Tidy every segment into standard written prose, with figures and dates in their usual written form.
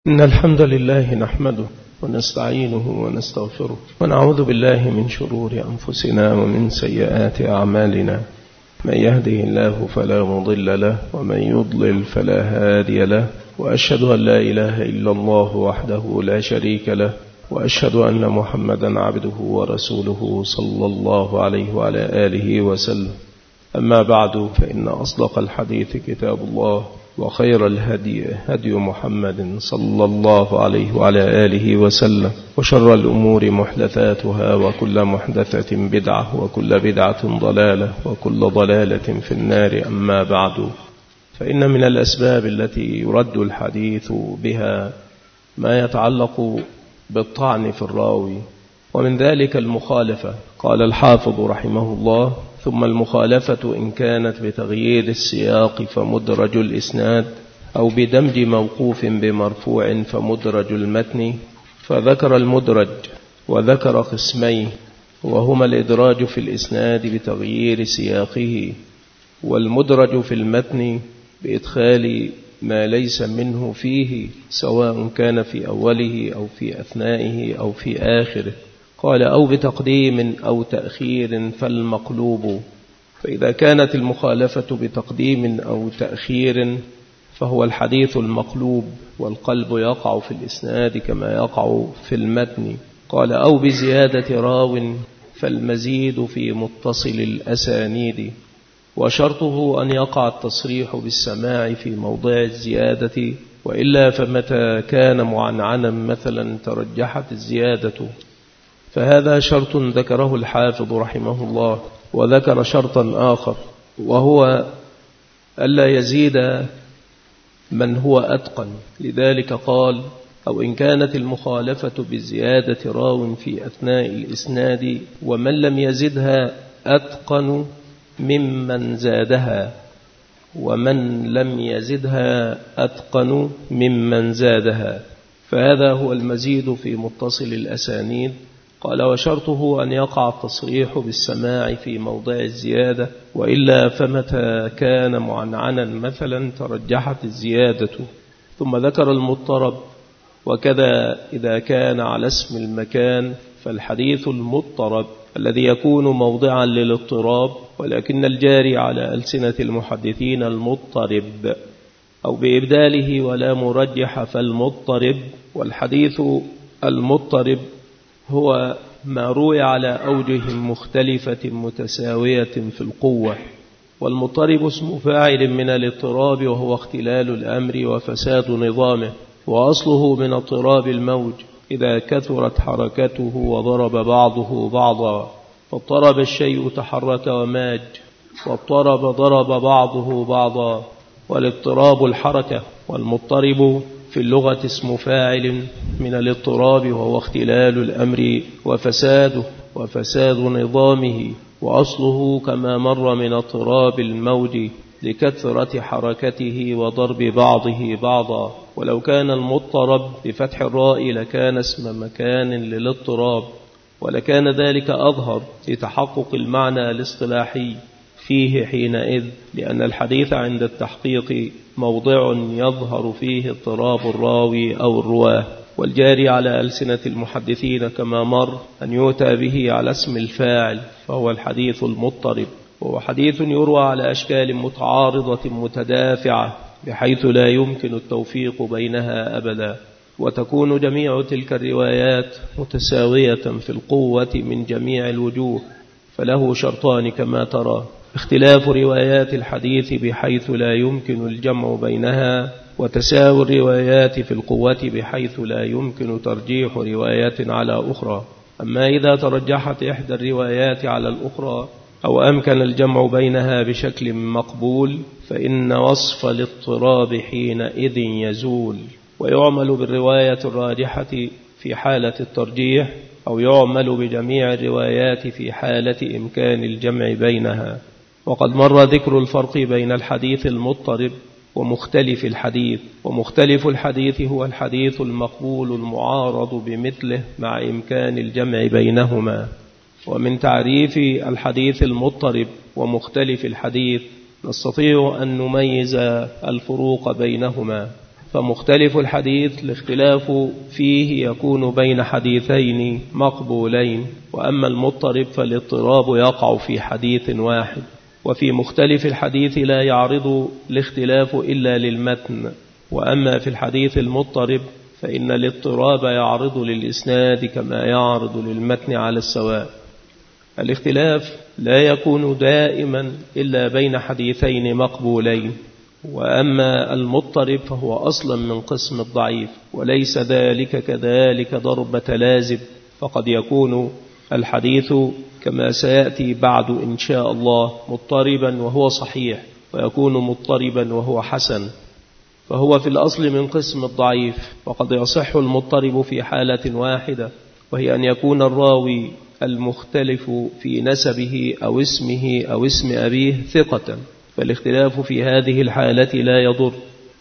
إن الحمد لله نحمده ونستعينه ونستغفره ونعوذ بالله من شرور أنفسنا ومن سيئات أعمالنا. من يهده الله فلا مضل له ومن يضلل فلا هادي له، وأشهد أن لا إله إلا الله وحده لا شريك له، وأشهد أن محمدا عبده ورسوله صلى الله عليه وعلى آله وسلم. أما بعد، فإن أصدق الحديث كتاب الله، وخير الهدي هدي محمد صلى الله عليه وعلى آله وسلم، وشر الأمور محدثاتها، وكل محدثة بدعة، وكل بدعة ضلالة، وكل ضلالة في النار. أما بعد، فإن من الأسباب التي يرد الحديث بها ما يتعلق بالطعن في الراوي، ومن ذلك المخالفة. قال الحافظ رحمه الله: ثم المخالفة إن كانت بتغيير السياق فمدرج الإسناد، أو بدمج موقوف بمرفوع فمدرج المتن. فذكر المدرج وذكر قسمين، وهما الإدراج في الإسناد بتغيير سياقه، والمدرج في المتن بإدخال ما ليس منه فيه، سواء كان في أوله أو في أثنائه أو في آخره. قال: أو بتقديم أو تأخير فالمقلوب. فإذا كانت المخالفة بتقديم أو تأخير فهو الحديث المقلوب، والقلب يقع في الإسناد كما يقع في المتن. قال: أو بزيادة راو فالمزيد في متصل الأسانيد، وشرطه أن يقع التصريح بالسماع في موضع الزيادة، وإلا فمتى كان معنعنا مثلا ترجحت الزيادة. فهذا شرط ذكره الحافظ رحمه الله. وذكر شرطا آخر، وهو ألا يزيد من هو أتقن. لذلك قال: أو إن كانت المخالفة بزيادة راو في أثناء الإسناد ومن لم يزدها أتقن ممن زادها، ومن لم يزدها أتقن ممن زادها. فهذا هو المزيد في متصل الأسانيد. قال: وشرطه أن يقع التصريح بالسماع في موضع الزيادة، وإلا فمتى كان معنعنا مثلا ترجحت الزيادة. ثم ذكر المضطرب، وكذا إذا كان على اسم المكان فالحديث المضطرب الذي يكون موضعا للاضطراب، ولكن الجاري على ألسنة المحدثين المضطرب، أو بإبداله ولا مرجح فالمضطرب. والحديث المضطرب هو ما روي على أوجه مختلفة متساوية في القوة. والمضطرب اسم فاعل من الاضطراب، وهو اختلال الأمر وفساد نظامه، وأصله من اضطراب الموج إذا كثرت حركته وضرب بعضه بعضا. فاضطرب الشيء تحرك وماج، واضطرب ضرب بعضه بعضا، والاضطراب الحركة. والمضطرب في اللغة اسم فاعل من الاضطراب، وهو اختلال الأمر وفساده وفساد نظامه، وأصله كما مر من اضطراب الموج لكثرة حركته وضرب بعضه بعضا. ولو كان المضطرب بفتح الراء لكان اسم مكان للاضطراب، ولكان ذلك أظهر لتحقق المعنى الاصطلاحي فيه حينئذ، لأن الحديث عند التحقيق موضع يظهر فيه اضطراب الراوي أو الرواه. والجاري على ألسنة المحدثين كما مر أن يؤتى به على اسم الفاعل، فهو الحديث المضطرب، وهو حديث يروى على أشكال متعارضة متدافعة بحيث لا يمكن التوفيق بينها أبدا، وتكون جميع تلك الروايات متساوية في القوة من جميع الوجوه. فله شرطان كما ترى: اختلاف روايات الحديث بحيث لا يمكن الجمع بينها، وتساوي الروايات في القوة بحيث لا يمكن ترجيح روايات على أخرى. أما إذا ترجحت إحدى الروايات على الأخرى أو أمكن الجمع بينها بشكل مقبول، فإن وصف الاضطراب حينئذ يزول، ويعمل بالرواية الراجحة في حالة الترجيح، أو يعمل بجميع الروايات في حالة إمكان الجمع بينها. وقد مر ذكر الفرق بين الحديث المضطرب ومختلف الحديث. ومختلف الحديث هو الحديث المقبول المعارض بمثله مع إمكان الجمع بينهما. ومن تعريف الحديث المضطرب ومختلف الحديث نستطيع أن نميز الفروق بينهما. فمختلف الحديث الاختلاف فيه يكون بين حديثين مقبولين، وأما المضطرب فالاضطراب يقع في حديث واحد. وفي مختلف الحديث لا يعرض الاختلاف إلا للمتن، وأما في الحديث المضطرب فإن الاضطراب يعرض للإسناد كما يعرض للمتن على السواء. الاختلاف لا يكون دائما إلا بين حديثين مقبولين، وأما المضطرب فهو أصلا من قسم الضعيف، وليس ذلك كذلك ضربة لازم، فقد يكون الحديث كما سيأتي بعد إن شاء الله مضطربا وهو صحيح، ويكون مضطربا وهو حسن، فهو في الأصل من قسم الضعيف. وقد يصح المضطرب في حالة واحدة، وهي أن يكون الراوي المختلف في نسبه أو اسمه أو اسم أبيه ثقة، فالاختلاف في هذه الحالة لا يضر.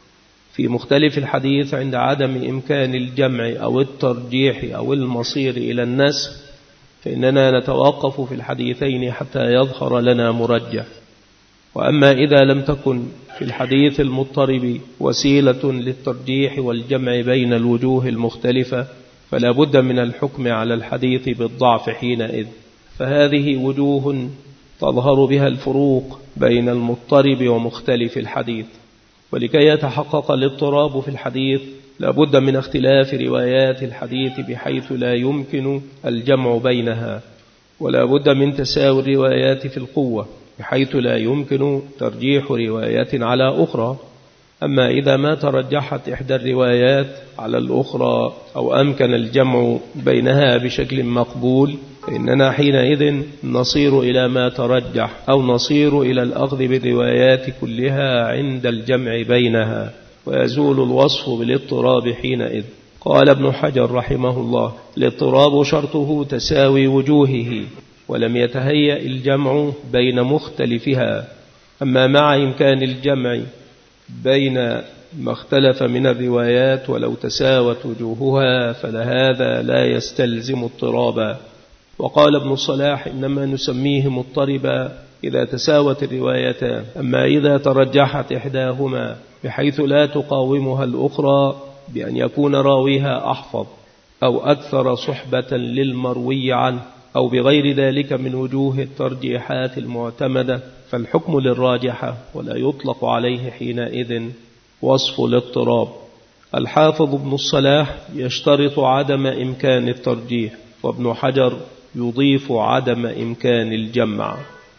في مختلف الحديث عند عدم إمكان الجمع أو الترجيح أو المصير إلى النسخ، فإننا نتوقف في الحديثين حتى يظهر لنا مرجح. وأما إذا لم تكن في الحديث المضطرب وسيلة للترجيح والجمع بين الوجوه المختلفة، فلا بد من الحكم على الحديث بالضعف حينئذ. فهذه وجوه تظهر بها الفروق بين المضطرب ومختلف الحديث. ولكي يتحقق الاضطراب في الحديث لا بد من اختلاف روايات الحديث بحيث لا يمكن الجمع بينها، ولا بد من تساوي الروايات في القوة بحيث لا يمكن ترجيح روايات على أخرى. أما إذا ما ترجحت إحدى الروايات على الأخرى أو أمكن الجمع بينها بشكل مقبول، فإننا حينئذ نصير إلى ما ترجح، أو نصير إلى الأخذ بالروايات كلها عند الجمع بينها، ويزول الوصف بالاضطراب حينئذ. قال ابن حجر رحمه الله: الاضطراب شرطه تساوي وجوهه، ولم يتهيأ الجمع بين مختلفها. أما مع إمكان الجمع بين ما اختلف من الروايات ولو تساوت وجوهها فلهذا لا يستلزم اضطرابا. وقال ابن الصلاح: إنما نسميه مضطربا إذا تساوت الروايتان، أما إذا ترجحت إحداهما بحيث لا تقاومها الأخرى بأن يكون راويها أحفظ أو أكثر صحبة للمروي عنه أو بغير ذلك من وجوه الترجيحات المعتمدة، فالحكم للراجحة ولا يطلق عليه حينئذ وصف الاضطراب. الحافظ ابن الصلاح يشترط عدم إمكان الترجيح، وابن حجر يضيف عدم إمكان الجمع.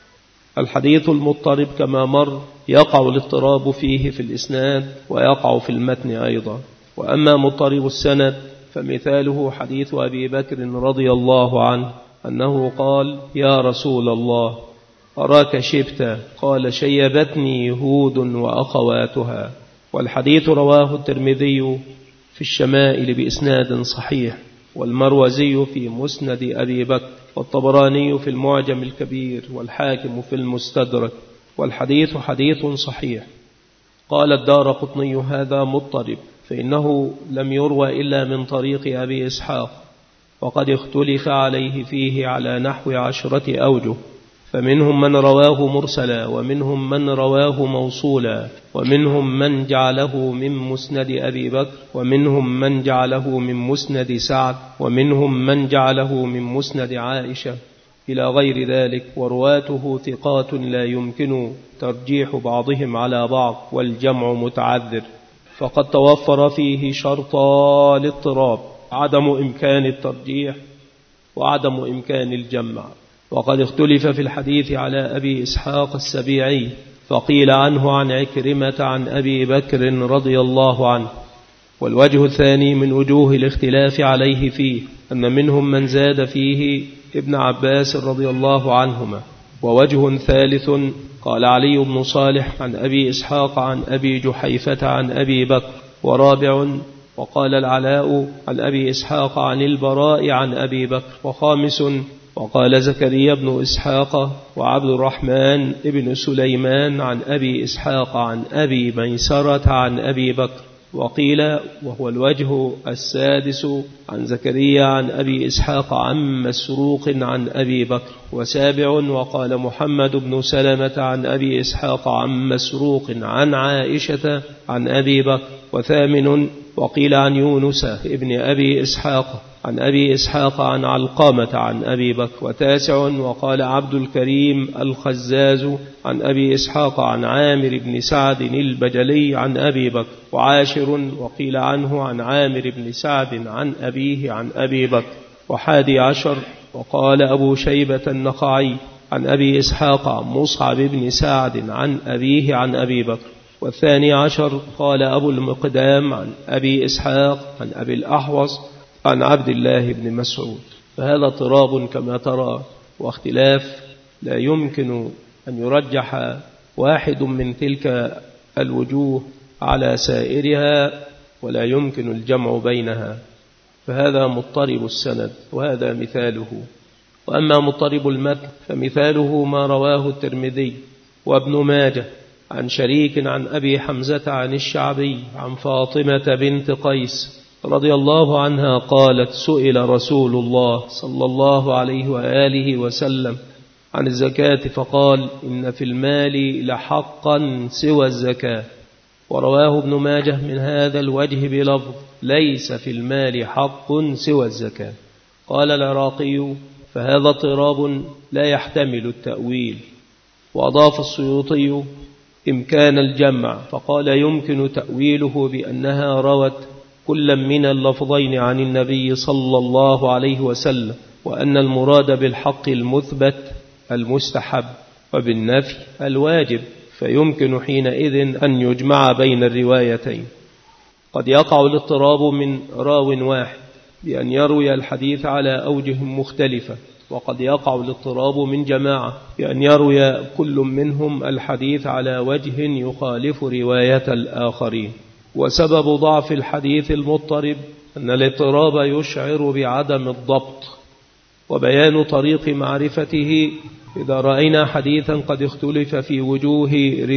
الحديث المضطرب كما مر يقع الاضطراب فيه في الإسناد ويقع في المتن أيضا. وأما مضطرب السند فمثاله حديث أبي بكر رضي الله عنه أنه قال: يا رسول الله أراك شبت، قال: شيبتني هود وأخواتها. والحديث رواه الترمذي في الشمائل بإسناد صحيح، والمروزي في مسند أبي بكر، والطبراني في المعجم الكبير، والحاكم في المستدرك، والحديث حديث صحيح. قال الدارقطني: هذا مضطرب، فإنه لم يروى إلا من طريق أبي إسحاق، وقد اختلف عليه فيه على نحو 10 أوجه، فمنهم من رواه مرسلا، ومنهم من رواه موصولا، ومنهم من جعله من مسند أبي بكر، ومنهم من جعله من مسند سعد، ومنهم من جعله من مسند عائشة، إلى غير ذلك. ورواته ثقات لا يمكن ترجيح بعضهم على بعض، والجمع متعذر، فقد توفر فيه شرطا الاضطراب: عدم إمكان الترجيح وعدم إمكان الجمع. وقد اختلف في الحديث على أبي إسحاق السبيعي، فقيل عنه عن عكرمة عن أبي بكر رضي الله عنه. والوجه الثاني من وجوه الاختلاف عليه فيه أن منهم من زاد فيه ابن عباس رضي الله عنهما. ووجه ثالث قال علي بن صالح عن أبي إسحاق عن أبي جحيفة عن أبي بكر. ورابع وقال العلاء عن أبي إسحاق عن البراء عن أبي بكر. وخامس وقال زكريا بن إسحاق وعبد الرحمن ابن سليمان عن أبي إسحاق عن أبي ميسرة عن أبي بكر. وقيل وهو الوجه السادس عن زكريا عن أبي إسحاق عن مسروق عن أبي بكر. وسابع وقال محمد بن سلمة عن أبي إسحاق عن مسروق عن عائشة عن أبي بكر. وثامن وقيل عن يونس ابن أبي إسحاق عن أبي إسحاق عن علقمة عن أبي بكر. وتاسع وقال عبد الكريم الخزاز عن أبي إسحاق عن عامر بن سعد البجلي عن أبي بكر. وعاشر وقيل عنه عن عامر بن سعد عن أبيه عن أبي بكر. وحادي عشر وقال أبو شيبة النخعي عن أبي إسحاق عن مصعب بن سعد عن أبيه عن أبي بكر. والثاني عشر قال أبو المقدام عن أبي إسحاق عن أبي الأحوص عن عبد الله بن مسعود. فهذا اضطراب كما ترى واختلاف لا يمكن أن يرجح واحد من تلك الوجوه على سائرها ولا يمكن الجمع بينها. فهذا مضطرب السند وهذا مثاله. وأما مضطرب المتن فمثاله ما رواه الترمذي وابن ماجه عن شريك عن أبي حمزة عن الشعبي عن فاطمة بنت قيس رضي الله عنها قالت سئل رسول الله صلى الله عليه وآله وسلم عن الزكاة فقال إن في المال لحقا سوى الزكاة. ورواه ابن ماجه من هذا الوجه بلفظ ليس في المال حق سوى الزكاة. قال العراقي فهذا اضطراب لا يحتمل التأويل. وأضاف السيوطي إمكان الجمع فقال يمكن تأويله بأنها روت كل من اللفظين عن النبي صلى الله عليه وسلم وأن المراد بالحق المثبت المستحب وبالنفي الواجب فيمكن حينئذ أن يجمع بين الروايتين. قد يقع الاضطراب من راو واحد بأن يروي الحديث على أوجه مختلفة وقد يقع الاضطراب من جماعة بأن يروي كل منهم الحديث على وجه يخالف رواية الآخرين. وسبب ضعف الحديث المضطرب أن الاضطراب يشعر بعدم الضبط. وبيان طريق معرفته إذا رأينا حديثا قد اختلف في وجوه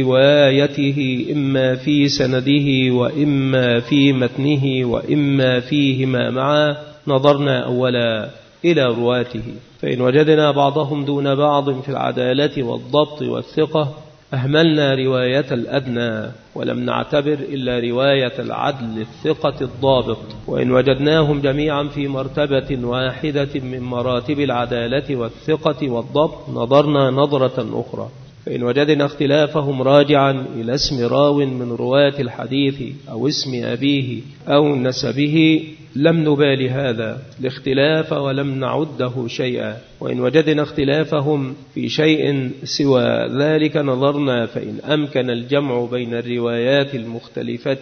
روايته إما في سنده وإما في متنه وإما فيهما معا نظرنا أولا إلى رواته فإن وجدنا بعضهم دون بعض في العدالة والضبط والثقة أهملنا رواية الأدنى ولم نعتبر إلا رواية العدل الثقة الضابط. وإن وجدناهم جميعا في مرتبة واحدة من مراتب العدالة والثقة والضبط نظرنا نظرة أخرى فإن وجدنا اختلافهم راجعا إلى اسم راو من رواة الحديث أو اسم أبيه أو نسبه لم نبال هذا الاختلاف ولم نعده شيئا. وإن وجدنا اختلافهم في شيء سوى ذلك نظرنا فإن أمكن الجمع بين الروايات المختلفة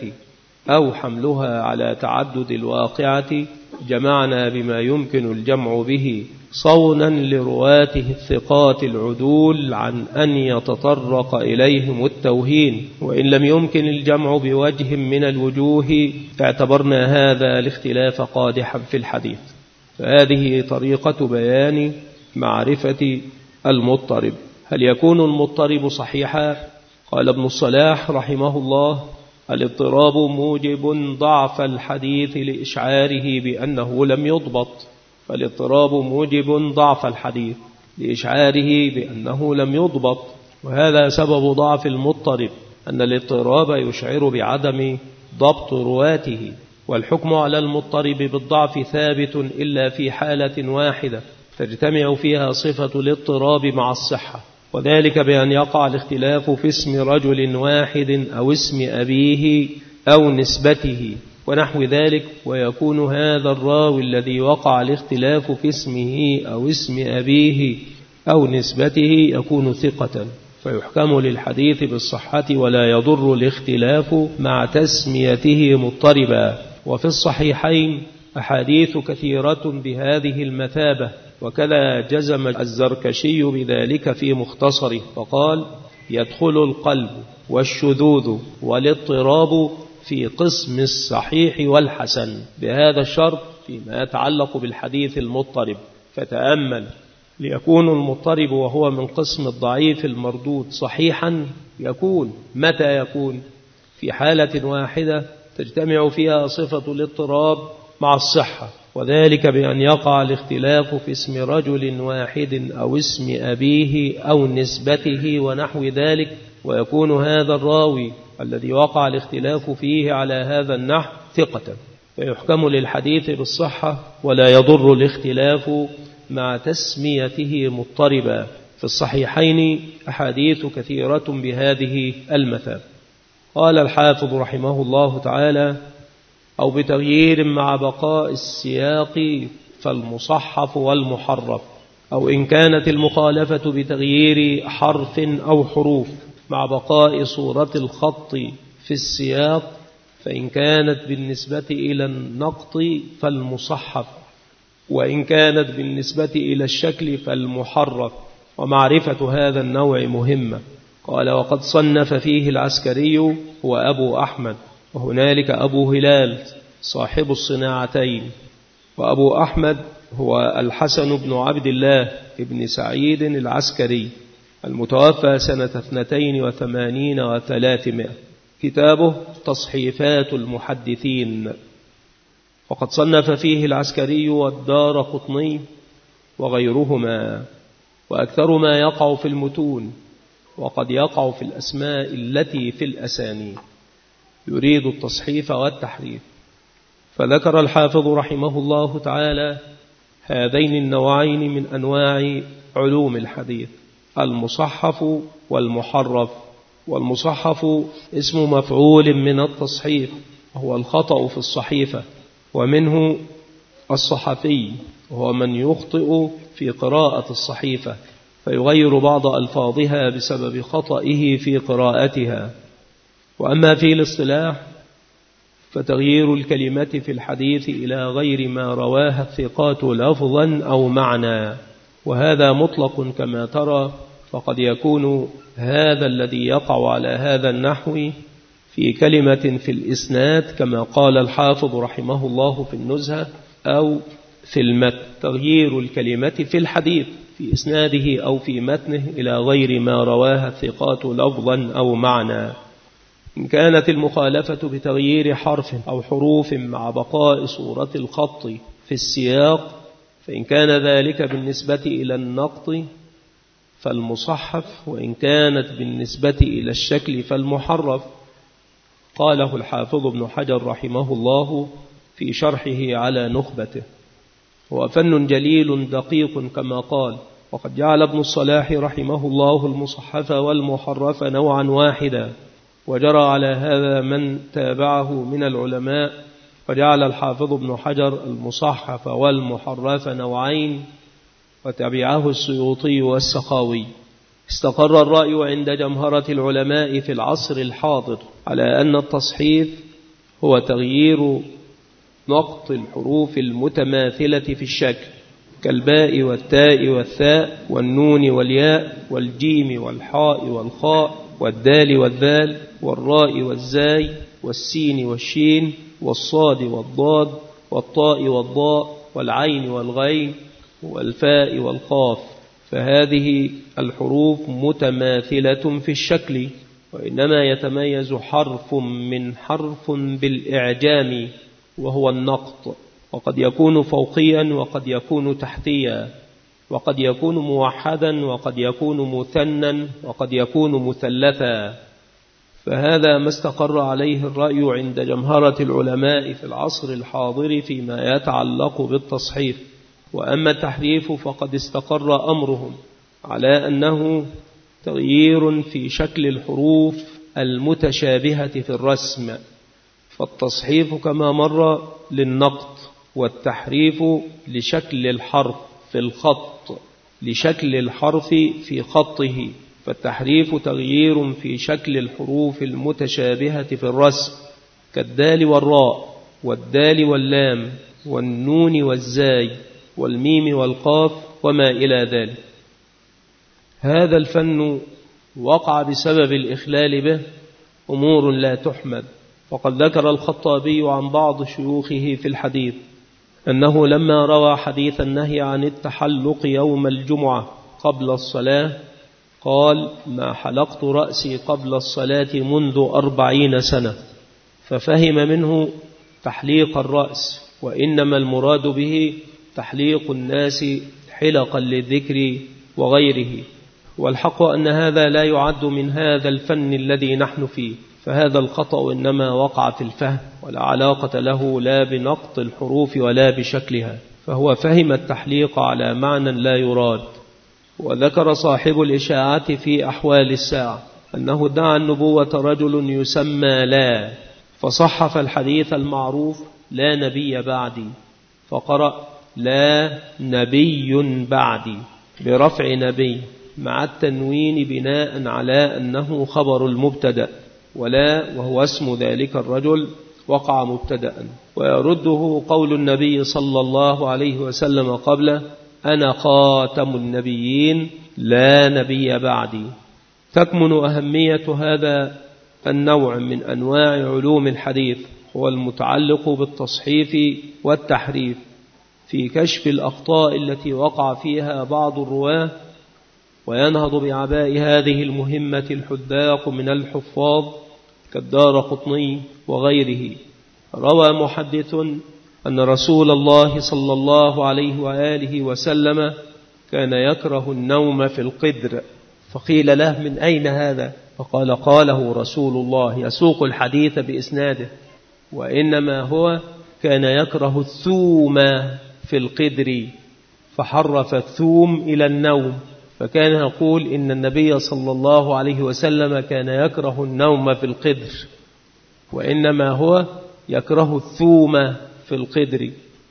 أو حملها على تعدد الواقعة جمعنا بما يمكن الجمع به صونا لرواته الثقات العدول عن أن يتطرق إليهم التوهين. وإن لم يمكن الجمع بوجه من الوجوه اعتبرنا هذا الاختلاف قادحا في الحديث. فهذه طريقة بيان معرفة المضطرب. هل يكون المضطرب صحيحا؟ قال ابن الصلاح رحمه الله الاضطراب موجب ضعف الحديث لإشعاره بأنه لم يضبط. فالاضطراب موجب ضعف الحديث لإشعاره بأنه لم يضبط وهذا سبب ضعف المضطرب أن الاضطراب يشعر بعدم ضبط رواته. والحكم على المضطرب بالضعف ثابت إلا في حالة واحدة تجتمع فيها صفة الاضطراب مع الصحة وذلك بأن يقع الاختلاف في اسم رجل واحد أو اسم أبيه أو نسبته ونحو ذلك ويكون هذا الراوي الذي وقع الاختلاف في اسمه أو اسم أبيه أو نسبته يكون ثقة فيحكم للحديث بالصحة ولا يضر الاختلاف مع تسميته مضطربا. وفي الصحيحين أحاديث كثيرة بهذه المثابة وكذا جزم الزركشي بذلك في مختصره فقال يدخل القلب والشذوذ والاضطراب في قسم الصحيح والحسن بهذا الشرط فيما يتعلق بالحديث المضطرب. فتأمل ليكون المضطرب وهو من قسم الضعيف المردود صحيحا يكون متى يكون في حالة واحدة تجتمع فيها صفة الاضطراب مع الصحة، وذلك بأن يقع الاختلاف في اسم رجل واحد أو اسم أبيه أو نسبته ونحو ذلك، ويكون هذا الراوي الذي وقع الاختلاف فيه على هذا النحو ثقة، فيحكم للحديث بالصحة ولا يضر الاختلاف مع تسميته مضطربا. في الصحيحين أحاديث كثيرة بهذه المثال. قال الحافظ رحمه الله تعالى: أو بتغيير مع بقاء السياق فالمصحف والمحرف، أو إن كانت المخالفة بتغيير حرف أو حروف مع بقاء صورة الخط في السياق، فإن كانت بالنسبة إلى النقط فالمصحف، وإن كانت بالنسبة إلى الشكل فالمحرف. ومعرفة هذا النوع مهمة. قال: وقد صنف فيه العسكري هو أبو أحمد، وهنالك أبو هلال صاحب الصناعتين، وأبو أحمد هو الحسن بن عبد الله بن سعيد العسكري المتوفى سنة 82 و300. كتابه تصحيفات المحدثين. وقد صنف فيه العسكري والدارقطني وغيرهما، وأكثر ما يقع في المتون، وقد يقع في الأسماء التي في الأسانيد، يريد التصحيف والتحريف. فذكر الحافظ رحمه الله تعالى هذين النوعين من أنواع علوم الحديث: المصحف والمحرف. والمصحف اسم مفعول من التصحيف، وهو الخطأ في الصحيفة، ومنه الصحفي، وهو من يخطئ في قراءة الصحيفة فيغير بعض ألفاظها بسبب خطئه في قراءتها. وأما في الاصطلاح فتغيير الكلمة في الحديث إلى غير ما رواها الثقات لفظا أو معنى، وهذا مطلق كما ترى، فقد يكون هذا الذي يقع على هذا النحو في كلمة في الإسناد كما قال الحافظ رحمه الله في النزهة، أو في المتن. تغيير الكلمة في الحديث في إسناده أو في متنه إلى غير ما رواها الثقات لفظا أو معنى. إن كانت المخالفة بتغيير حرف أو حروف مع بقاء صورة الخط في السياق، فإن كان ذلك بالنسبة إلى النقط فالمصحف، وإن كانت بالنسبة إلى الشكل فالمحرف. قاله الحافظ ابن حجر رحمه الله في شرحه على نخبته: هو فن جليل دقيق كما قال. وقد جعل ابن الصلاح رحمه الله المصحف والمحرف نوعا واحدا، وجرى على هذا من تابعه من العلماء، فجعل الحافظ ابن حجر المصحف والمحرف نوعين، وتبعه السيوطي والسخاوي. استقر الرأي عند جمهرة العلماء في العصر الحاضر على أن التصحيف هو تغيير نقط الحروف المتماثلة في الشكل كالباء والتاء والثاء والنون والياء والجيم والحاء والخاء والدال والذال والراء والزاي والسين والشين والصاد والضاد والطاء والضاء والعين والغين والفاء والقاف. فهذه الحروف متماثلة في الشكل، وإنما يتميز حرف من حرف بالإعجام وهو النقط، وقد يكون فوقيا وقد يكون تحتيا، وقد يكون موحدا وقد يكون مثنى وقد يكون مثلثا. فهذا ما استقر عليه الرأي عند جمهرة العلماء في العصر الحاضر فيما يتعلق بالتصحيف. وأما التحريف فقد استقر أمرهم على أنه تغيير في شكل الحروف المتشابهة في الرسم، فالتصحيف كما مر للنقط، والتحريف لشكل الحرف في الخط، لشكل الحرف في خطه. فالتحريف تغيير في شكل الحروف المتشابهة في الرسم كالدال والراء والدال واللام والنون والزاي والميم والقاف وما إلى ذلك. هذا الفن وقع بسبب الإخلال به أمور لا تحمد. وقد ذكر الخطابي عن بعض شيوخه في الحديث أنه لما روى حديث النهي عن التحلق يوم الجمعة قبل الصلاة قال: ما حلقت رأسي قبل الصلاة منذ 40 سنة. ففهم منه تحليق الرأس، وإنما المراد به تحليق الناس حلقا للذكر وغيره. والحق أن هذا لا يعد من هذا الفن الذي نحن فيه، فهذا الخطأ إنما وقع في الفهم، ولا علاقة له لا بنقط الحروف ولا بشكلها، فهو فهم التحليق على معنى لا يراد. وذكر صاحب الإشاعات في أحوال الساعة أنه ادعى النبوة رجل يسمى لا، فصحف الحديث المعروف لا نبي بعدي، فقرأ لا نبي بعدي برفع نبي مع التنوين بناء على أنه خبر المبتدأ، ولا وهو اسم ذلك الرجل وقع مبتدأ. ويرده قول النبي صلى الله عليه وسلم قبله أنا خاتم النبيين لا نبي بعدي. تكمن أهمية هذا النوع من أنواع علوم الحديث هو المتعلق بالتصحيف والتحريف في كشف الأخطاء التي وقع فيها بعض الرواة، وينهض بعباء هذه المهمة الحذاق من الحفاظ كالدارقطني وغيره. روى محدث أن رسول الله صلى الله عليه وآله وسلم كان يكره النوم في القدر، فقيل له من أين هذا؟ فقال قاله رسول الله يسوق الحديث بإسناده، وإنما هو كان يكره الثوم في القدر، فحرف الثوم إلى النوم، فكان يقول إن النبي صلى الله عليه وسلم كان يكره النوم في القدر، وإنما هو يكره الثوم في القدر.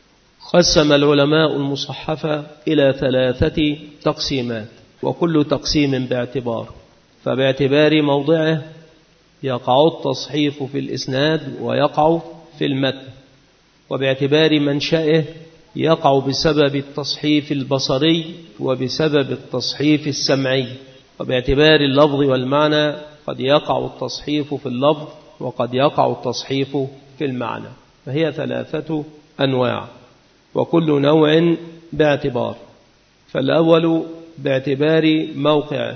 قسم العلماء المصحف إلى 3 تقسيمات، وكل تقسيم باعتبار، فباعتبار موضعه يقع التصحيف في الإسناد ويقع في المتن، وباعتبار منشأه يقع بسبب التصحيف البصري وبسبب التصحيف السمعي، وباعتبار اللفظ والمعنى قد يقع التصحيف في اللفظ وقد يقع التصحيف في المعنى، فهي 3 أنواع وكل نوع باعتبار. فالأول باعتبار موقعه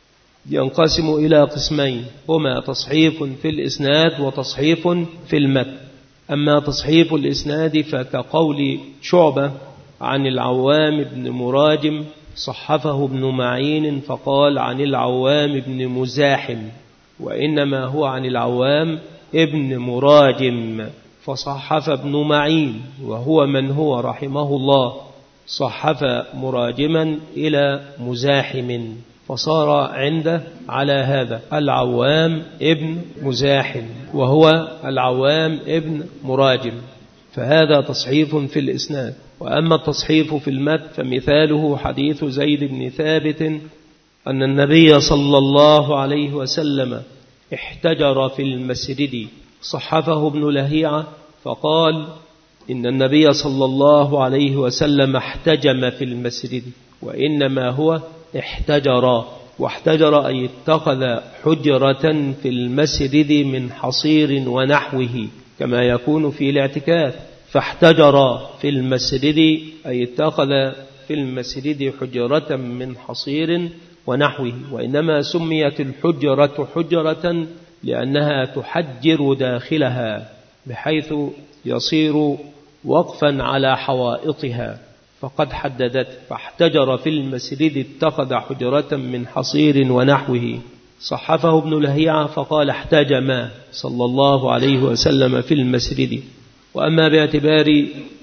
ينقسم إلى قسمين، هما تصحيف في الإسناد وتصحيف في المتن. أما تصحيف الإسناد فكقول شعبة عن العوام بن مراجم صحفه ابن معين فقال عن العوام بن مزاحم، وإنما هو عن العوام ابن مراجم، فصحف ابن معين وهو من هو رحمه الله صحف مراجما إلى مزاحم، فصار عنده على هذا العوام ابن مزاحم وهو العوام ابن مراجم، فهذا تصحيف في الإسناد. وأما التصحيف في المتن فمثاله حديث زيد بن ثابت أن النبي صلى الله عليه وسلم احتجر في المسجد، صحفه ابن لهيعة فقال إن النبي صلى الله عليه وسلم احتجم في المسجد، وإنما هو احتجر، واحتجر أي اتخذ حجرة في المسجد من حصير ونحوه كما يكون في الاعتكاف، فاحتجر في المسجد أي اتخذ في المسجد حجرة من حصير ونحوه. وإنما سميت الحجرة حجرة لأنها تحجر داخلها بحيث يصير وقفا على حوائطها، فقد حددت فاحتجر في المسجد اتخذ حجرة من حصير ونحوه. صحفه ابن لهيعة فقال احتجم صلى الله عليه وسلم في المسجد. وأما باعتبار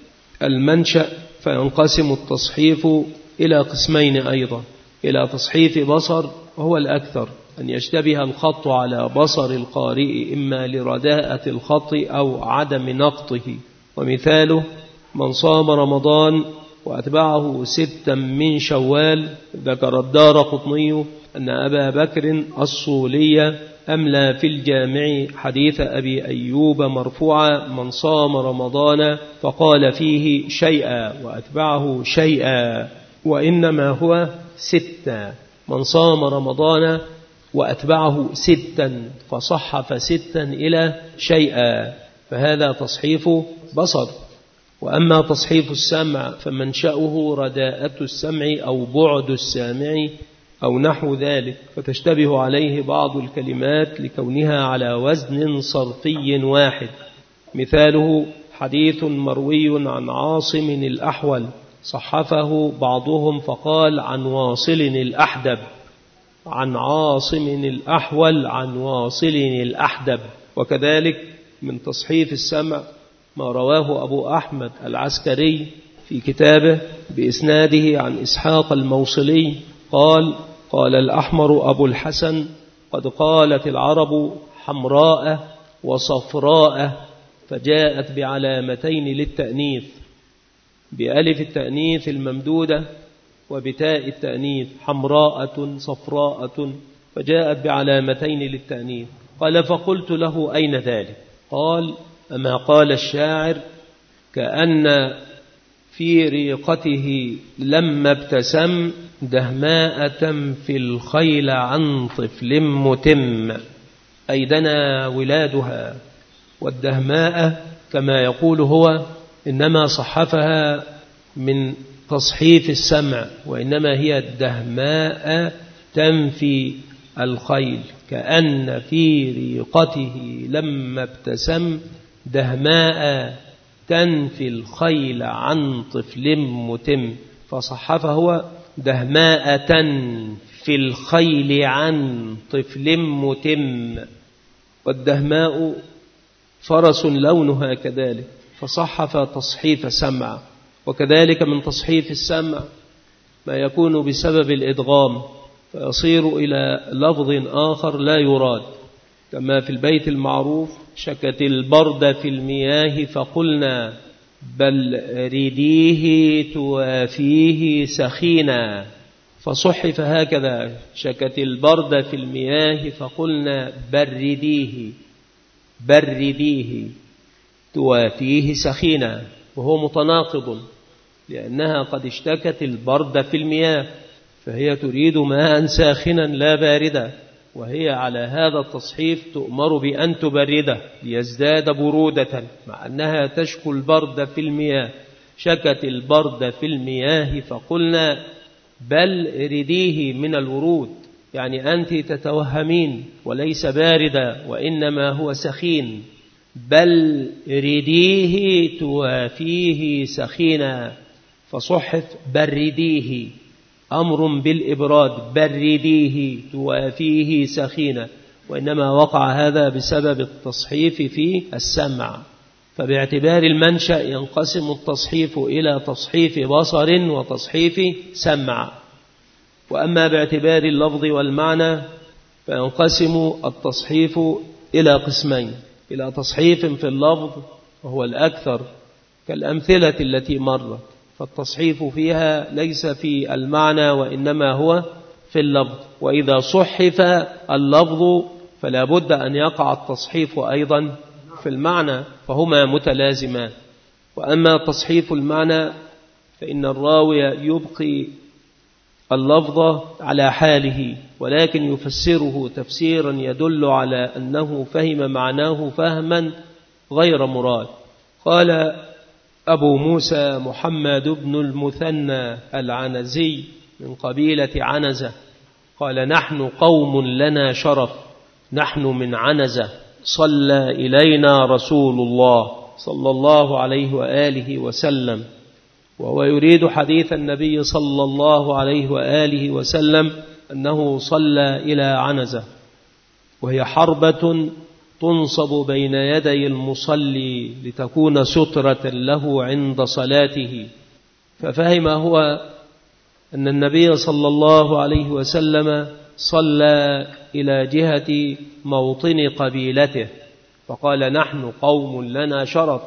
المنشأ فينقسم التصحيف إلى قسمين أيضا، إلى تصحيف بصر وهو الأكثر، أن يشتبه الخط على بصر القارئ إما لرداءة الخط أو عدم نقطه، ومثاله من صام رمضان وأتبعه 6 من شوال. ذكر الدارقطني أن أبا بكر الصولي أملى في الجامع حديث أبي أيوب مرفوعا من صام رمضان فقال فيه شيئا وأتبعه شيئا، وإنما هو 6 من صام رمضان وأتبعه 6 فصحف 6 إلى شيئا، فهذا تصحيف بصر. وأما تصحيف السمع فمنشأه رداءة السمع أو بعد السامع أو نحو ذلك، فتشتبه عليه بعض الكلمات لكونها على وزن صرفي واحد. مثاله حديث مروي عن عاصم الأحول صحفه بعضهم فقال عن واصل الأحدب، عن عاصم الأحول عن واصل الأحدب. وكذلك من تصحيف السمع ما رواه أبو أحمد العسكري في كتابه بإسناده عن إسحاق الموصلي قال: قال الأحمر أبو الحسن: قد قالت العرب حمراء وصفراء، فجاءت بعلامتين للتأنيث، بألف التأنيث الممدودة وبتاء التأنيث، حمراءة صفراءة، فجاءت بعلامتين للتأنيث. قال: فقلت له: أين ذلك؟ قال: أما قال الشاعر: كأن في ريقته لما ابتسم دهماء تنفي الخيل عن طفل متم، أي دنا ولادها. والدهماء كما يقول هو إنما صحفها من تصحيف السمع، وإنما هي الدهماء تنفي الخيل، كأن في ريقته لما ابتسم دهماء تنفي الخيل عن طفل متم، فصحفه هو دهماء تنفي الخيل عن طفل متم. والدهماء فرس لونها كذلك، فصحف تصحيف سمع. وكذلك من تصحيف السمع ما يكون بسبب الإدغام فيصير إلى لفظ آخر لا يراد، كما في البيت المعروف: شكت البرد في المياه فقلنا بل رديه توافيه سخينا، فصحف هكذا: شكت البرد في المياه فقلنا برديه توافيه سخينا، وهو متناقض، لأنها قد اشتكت البرد في المياه، فهي تريد ماء ساخنا لا باردا، وهي على هذا التصحيف تؤمر بأن تبرده ليزداد برودة، مع أنها تشكو البرد في المياه. شكت البرد في المياه فقلنا بل رديه من الورود، يعني أنت تتوهمين، وليس باردا وإنما هو سخين. بل رديه توافيه سخينا، فصحف برديه، أمر بالإبراد، برديه توافيه سخينا، وإنما وقع هذا بسبب التصحيف في السمع. فباعتبار المنشأ ينقسم التصحيف إلى تصحيف بصر وتصحيف سمع. وأما باعتبار اللفظ والمعنى فينقسم التصحيف إلى قسمين: إلى تصحيف في اللفظ وهو الأكثر كالأمثلة التي مرت، فالتصحيف فيها ليس في المعنى وإنما هو في اللفظ، وإذا صحف اللفظ فلا بد أن يقع التصحيف أيضا في المعنى، فهما متلازمان. وأما تصحيف المعنى فإن الراوي يبقي اللفظ على حاله، ولكن يفسره تفسيرا يدل على أنه فهم معناه فهما غير مراد. قال أبو موسى محمد بن المثنى العنزي من قبيلة عنزة قال: نحن قوم لنا شرف، نحن من عنزة، صلى إلينا رسول الله صلى الله عليه وآله وسلم. وهو يريد حديث النبي صلى الله عليه وآله وسلم أنه صلى إلى عنزة، وهي حربة تنصب بين يدي المصلي لتكون سترة له عند صلاته. ففهم هو أن النبي صلى الله عليه وسلم صلى إلى جهة موطن قبيلته، فقال: نحن قوم لنا شرف،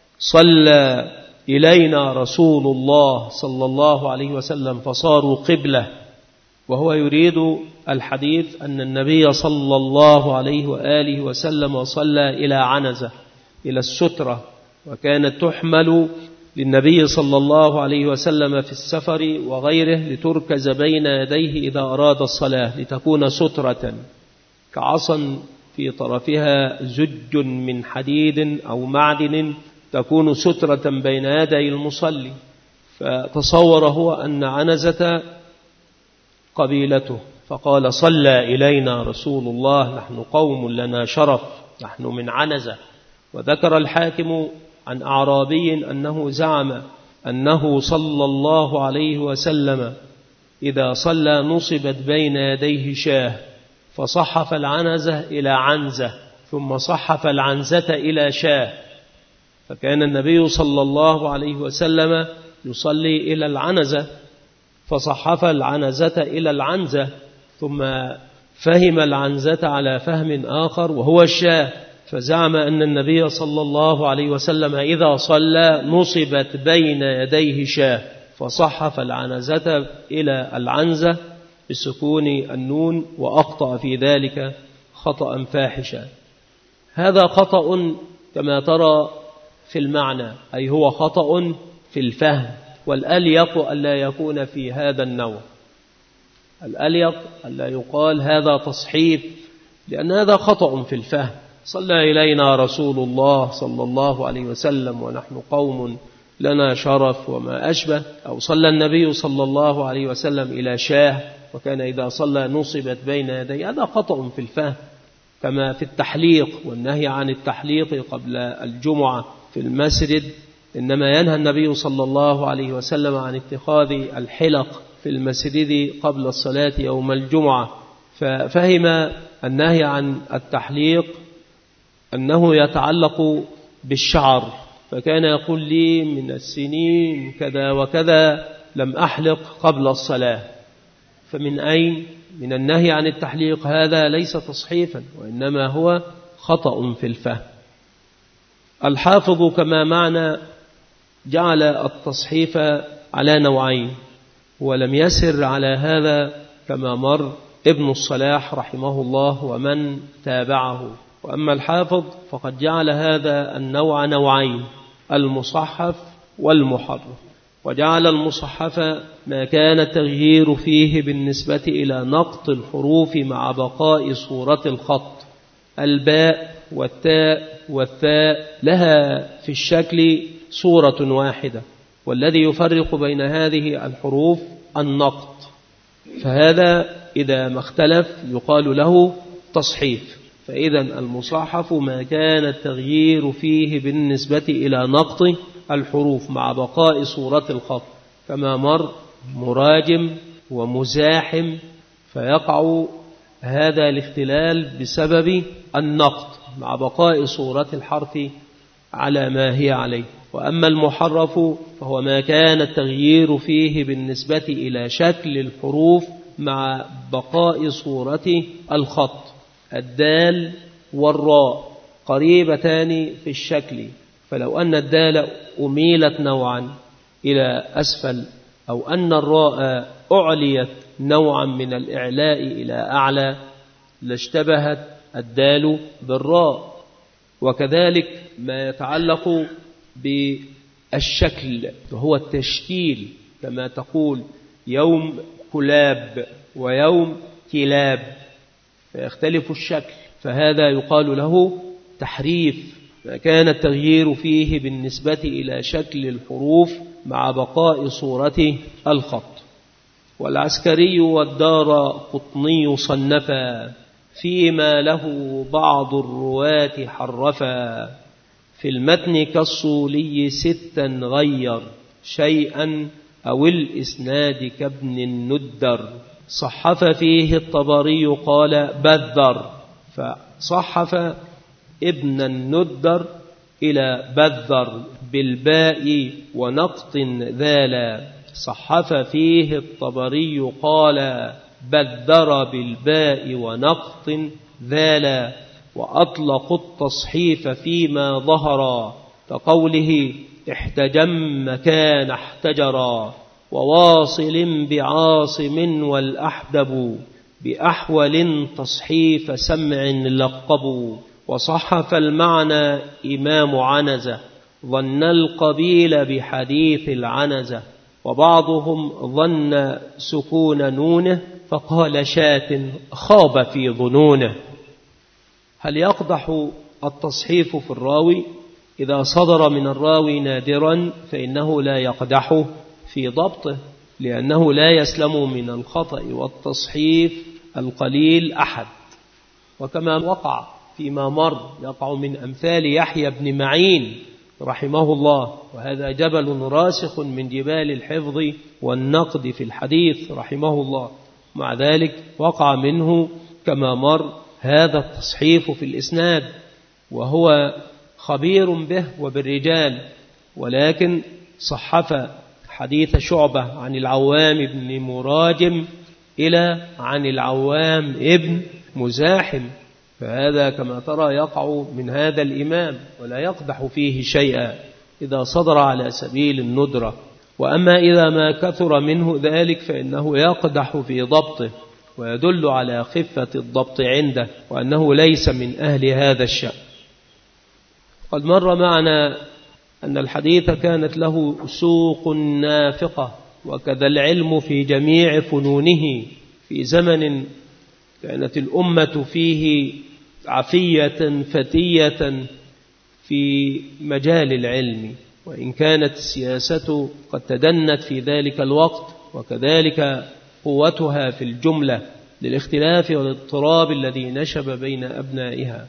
صلى إلينا رسول الله صلى الله عليه وسلم، فصاروا قبلة. وهو يريد الحديث أن النبي صلى الله عليه وآله وسلم صلى إلى عنزة، إلى السترة، وكانت تحمل للنبي صلى الله عليه وسلم في السفر وغيره لتركز بين يديه إذا أراد الصلاة، لتكون سترة كعصا في طرفها زج من حديد أو معدن تكون سترة بين يدي المصلي. فتصور هو أن عنزة قبيلته، فقال: صلى إلينا رسول الله، نحن قوم لنا شرف، نحن من عنزة. وذكر الحاكم عن أعرابي أنه زعم أنه صلى الله عليه وسلم إذا صلى نصبت بين يديه شاه، فصحف العنزة إلى عنزة، ثم صحف العنزة إلى شاه، فكان النبي صلى الله عليه وسلم يصلي إلى العنزة، فصحف العنزة إلى العنزة، ثم فهم العنزة على فهم آخر وهو الشاه، فزعم أن النبي صلى الله عليه وسلم إذا صلى نصبت بين يديه شاه، فصحف العنزة إلى العنزة بسكون النون، وأخطأ في ذلك خطأ فاحشا. هذا خطأ كما ترى في المعنى، أي هو خطأ في الفهم، والأليق ألا يكون في هذا النوع، الأليق ألا يقال هذا تصحيف، لأن هذا خطأ في الفهم. صلى إلينا رسول الله صلى الله عليه وسلم ونحن قوم لنا شرف وما أشبه، أو صلى النبي صلى الله عليه وسلم إلى شاه، وكان إذا صلى نصبت بين يديه، هذا خطأ في الفهم. كما في التحليق والنهي عن التحليق قبل الجمعة في المسجد، إنما ينهى النبي صلى الله عليه وسلم عن اتخاذ الحلق في المسجد قبل الصلاة يوم الجمعة، ففهم النهي عن التحليق أنه يتعلق بالشعر، فكان يقول لي من السنين كذا وكذا لم أحلق قبل الصلاة. فمن أين؟ من النهي عن التحليق. هذا ليس تصحيفا، وإنما هو خطأ في الفهم. الحافظ كما معنى جعل التصحيف على نوعين، ولم يسر على هذا كما مر ابن الصلاح رحمه الله ومن تابعه. وأما الحافظ فقد جعل هذا النوع نوعين، المصحف والمحرف، وجعل المصحف ما كان التغيير فيه بالنسبة إلى نقط الحروف مع بقاء صورة الخط. الباء والتاء والثاء لها في الشكل صورة واحدة، والذي يفرق بين هذه الحروف النقط، فهذا إذا ما اختلف يقال له تصحيف. فإذا المصحف ما كان التغيير فيه بالنسبة إلى نقط الحروف مع بقاء صورة الخط، كما مر مراجم ومزاحم، فيقع هذا الاختلال بسبب النقط مع بقاء صورة الحرف على ما هي عليه. وأما المحرف فهو ما كان التغيير فيه بالنسبة إلى شكل الحروف مع بقاء صورة الخط. الدال والراء قريبتان في الشكل، فلو أن الدال أميلت نوعا إلى أسفل، أو أن الراء أعليت نوعا من الإعلاء إلى أعلى، لاشتبهت الدال بالراء. وكذلك ما يتعلق بالشكل وهو التشكيل، كما تقول يوم كلاب ويوم كلاب، فيختلف الشكل، فهذا يقال له تحريف، ما كان التغيير فيه بالنسبة إلى شكل الحروف مع بقاء صورة الخط. والعسكري والدار قطني صنفا فيما له بعض الرواة حرفا، في المتن كالصولي 6 غير شيئا أو الإسناد كابن الندر. صحف فيه الطبري قال بذر، فصحف ابن الندر إلى بذر بالباء ونقط ذالا. صحف فيه الطبري قال بذر بالباء ونقط ذالا، وأطلق التصحيف فيما ظهر كقوله احتجم مكان احتجرا، وواصل بعاصم والأحدب بأحول تصحيف سمع لقبوا. وصحف المعنى إمام عنزة ظن القبيل بحديث العنزة، وبعضهم ظن سكون نونه فقال شاة خاب في ظنونه. هل يقدح التصحيف في الراوي؟ إذا صدر من الراوي نادرا فإنه لا يقدح في ضبطه، لأنه لا يسلم من الخطأ والتصحيف القليل أحد. وكما وقع فيما مر يقع من أمثال يحيى بن معين رحمه الله، وهذا جبل راسخ من جبال الحفظ والنقد في الحديث رحمه الله، مع ذلك وقع منه كما مر هذا التصحيف في الإسناد، وهو خبير به وبالرجال، ولكن صحف حديث شعبة عن العوام بن مراجم إلى عن العوام ابن مزاحم، فهذا كما ترى يقع من هذا الإمام ولا يقدح فيه شيئا إذا صدر على سبيل الندرة. وأما إذا ما كثر منه ذلك فإنه يقدح في ضبطه ويدل على خفة الضبط عنده وأنه ليس من أهل هذا الشأن. قد مر معنا أن الحديث كانت له سوق نافقة، وكذا العلم في جميع فنونه في زمن كانت الأمة فيه عفية فتية في مجال العلم، وإن كانت السياسة قد تدنت في ذلك الوقت، وكذلك قوتها في الجملة للاختلاف والاضطراب الذي نشب بين أبنائها.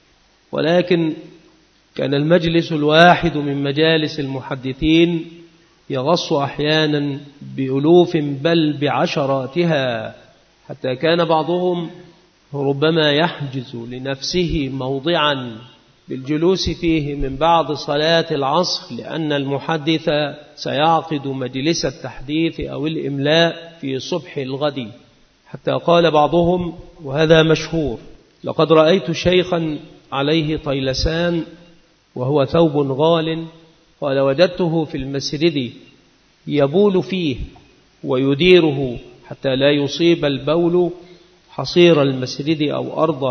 ولكن كان المجلس الواحد من مجالس المحدثين يغص أحيانا بألوف بل بعشراتها، حتى كان بعضهم ربما يحجز لنفسه موضعا بالجلوس فيه من بعد صلاة العصر، لأن المحدث سيعقد مجلس التحديث أو الإملاء في صبح الغد. حتى قال بعضهم، وهذا مشهور: لقد رأيت شيخا عليه طيلسان وهو ثوب غال، قال وجدته في المسجد يبول فيه ويديره حتى لا يصيب البول حصير المسجد أو أرضه،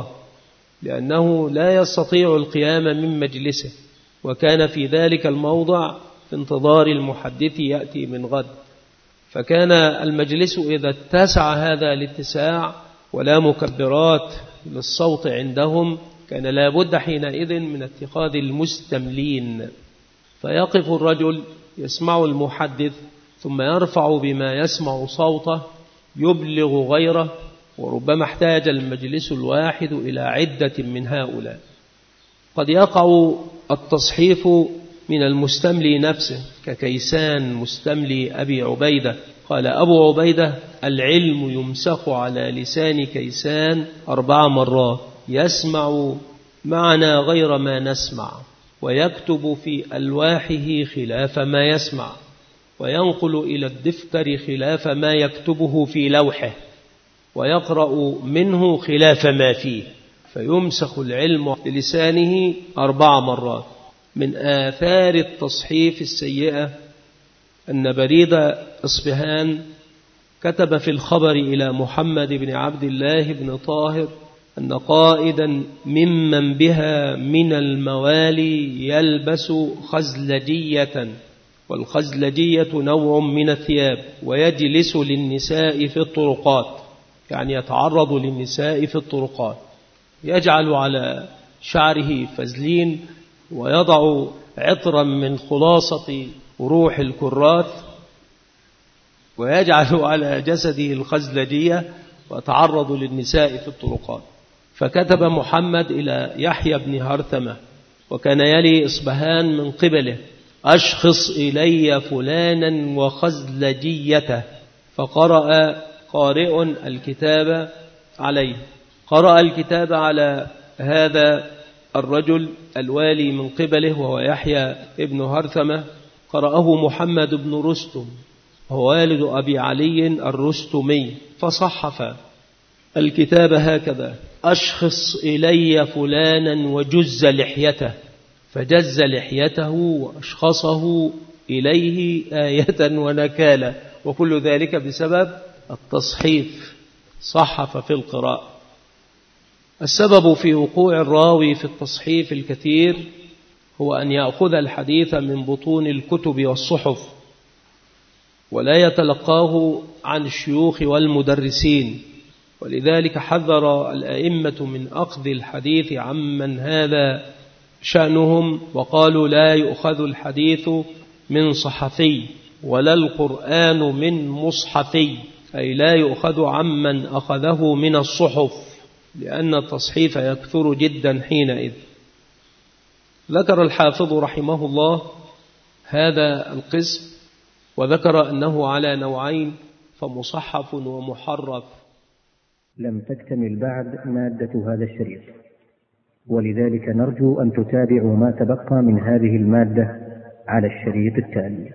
لأنه لا يستطيع القيام من مجلسه، وكان في ذلك الموضع في انتظار المحدث يأتي من غد. فكان المجلس إذا اتسع هذا الاتساع ولا مكبرات للصوت عندهم كان لا بد حينئذ من اتخاذ المستملين، فيقف الرجل يسمع المحدث ثم يرفع بما يسمع صوته يبلغ غيره، وربما احتاج المجلس الواحد إلى عدة من هؤلاء. قد يقع التصحيف من المستملي نفسه ككيسان مستملي أبي عبيدة، قال أبو عبيدة: العلم يمسخ على لسان كيسان 4 مرات، يسمع معنا غير ما نسمع، ويكتب في ألواحه خلاف ما يسمع، وينقل إلى الدفتر خلاف ما يكتبه في لوحه، ويقرأ منه خلاف ما فيه، فيمسخ العلم للسانه 4 مرات. من آثار التصحيف السيئة أن بريد إصفهان كتب في الخبر إلى محمد بن عبد الله بن طاهر أن قائدا ممن بها من الموالي يلبس خزلجية، والخزلجية نوع من الثياب، ويجلس للنساء في الطرقات، يعني يتعرض للنساء في الطرقات، يجعل على شعره فزلين، ويضع عطرا من خلاصة روح الكراث، ويجعل على جسده الخزلجية، ويتعرض للنساء في الطرقات. فكتب محمد إلى يحيى بن هرثمة، وكان يلي إصبهان من قبله: أشخص إلي فلانا وخزلجيته. فقرأ قارئ الكتاب عليه، قرأ الكتاب على هذا الرجل الوالي من قبله وهو يحيى ابن هرثمة، قرأه محمد بن رستم هو والد أبي علي الرستمي، فصحف الكتاب هكذا: أشخص إلي فلانا وجز لحيته، فجز لحيته وأشخصه إليه آية ونكالا، وكل ذلك بسبب التصحيف، صحف في القراءة. السبب في وقوع الراوي في التصحيف الكثير هو أن يأخذ الحديث من بطون الكتب والصحف، ولا يتلقاه عن الشيوخ والمدرسين، ولذلك حذر الأئمة من أخذ الحديث عمن هذا شأنهم، وقالوا لا يؤخذ الحديث من صحفي ولا القرآن من مصحفي، أي لا يؤخذ عمن أخذه من الصحف، لأن التصحيف يكثر جدا حينئذ. ذكر الحافظ رحمه الله هذا القسم، وذكر أنه على نوعين، فمصحف ومحرف. لم تكتمل بعد مادة هذا الشريط، ولذلك نرجو أن تتابعوا ما تبقى من هذه المادة على الشريط التالي.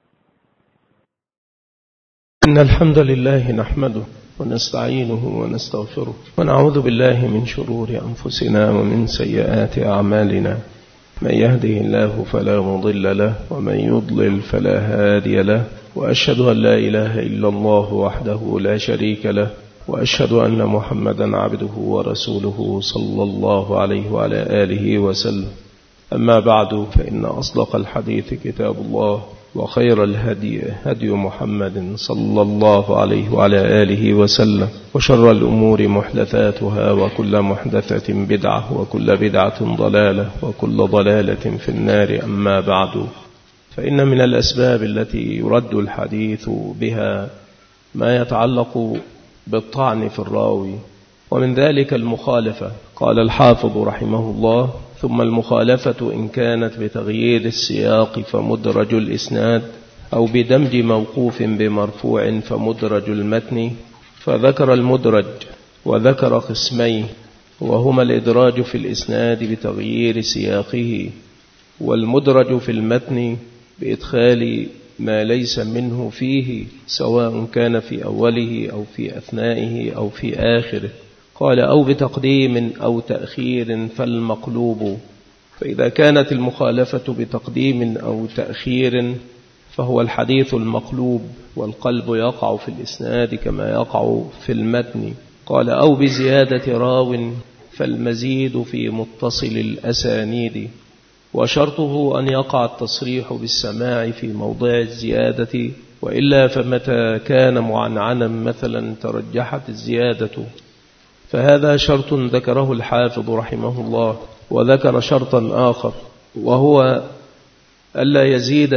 إن الحمد لله نحمده ونستعينه ونستغفره، ونعوذ بالله من شرور أنفسنا ومن سيئات أعمالنا. من يهده الله فلا مضل له، ومن يضلل فلا هادي له، وأشهد أن لا إله إلا الله وحده لا شريك له، وأشهد أن محمدا عبده ورسوله صلى الله عليه وعلى آله وسلم. أما بعد، فإن أصدق الحديث كتاب الله، وخير الهدي هدي محمد صلى الله عليه وعلى آله وسلم، وشر الأمور محدثاتها، وكل محدثة بدعة، وكل بدعة ضلالة، وكل ضلالة في النار. أما بعد، فإن من الأسباب التي يرد الحديث بها ما يتعلق بالطعن في الراوي، ومن ذلك المخالفة. قال الحافظ رحمه الله: ثم المخالفة إن كانت بتغيير السياق فمدرج الإسناد، أو بدمج موقوف بمرفوع فمدرج المتن. فذكر المدرج وذكر قسمين، وهما الإدراج في الإسناد بتغيير سياقه، والمدرج في المتن بإدخال ما ليس منه فيه، سواء كان في أوله أو في أثنائه أو في آخره. قال: أو بتقديم أو تأخير فالمقلوب. فإذا كانت المخالفة بتقديم أو تأخير فهو الحديث المقلوب، والقلب يقع في الإسناد كما يقع في المتن. قال: أو بزيادة راو فالمزيد في متصل الأسانيد، وشرطه أن يقع التصريح بالسماع في موضع الزيادة، وإلا فمتى كان معنعنا مثلا ترجحت الزيادة. فهذا شرط ذكره الحافظ رحمه الله. وذكر شرطا آخر، وهو ألا يزيد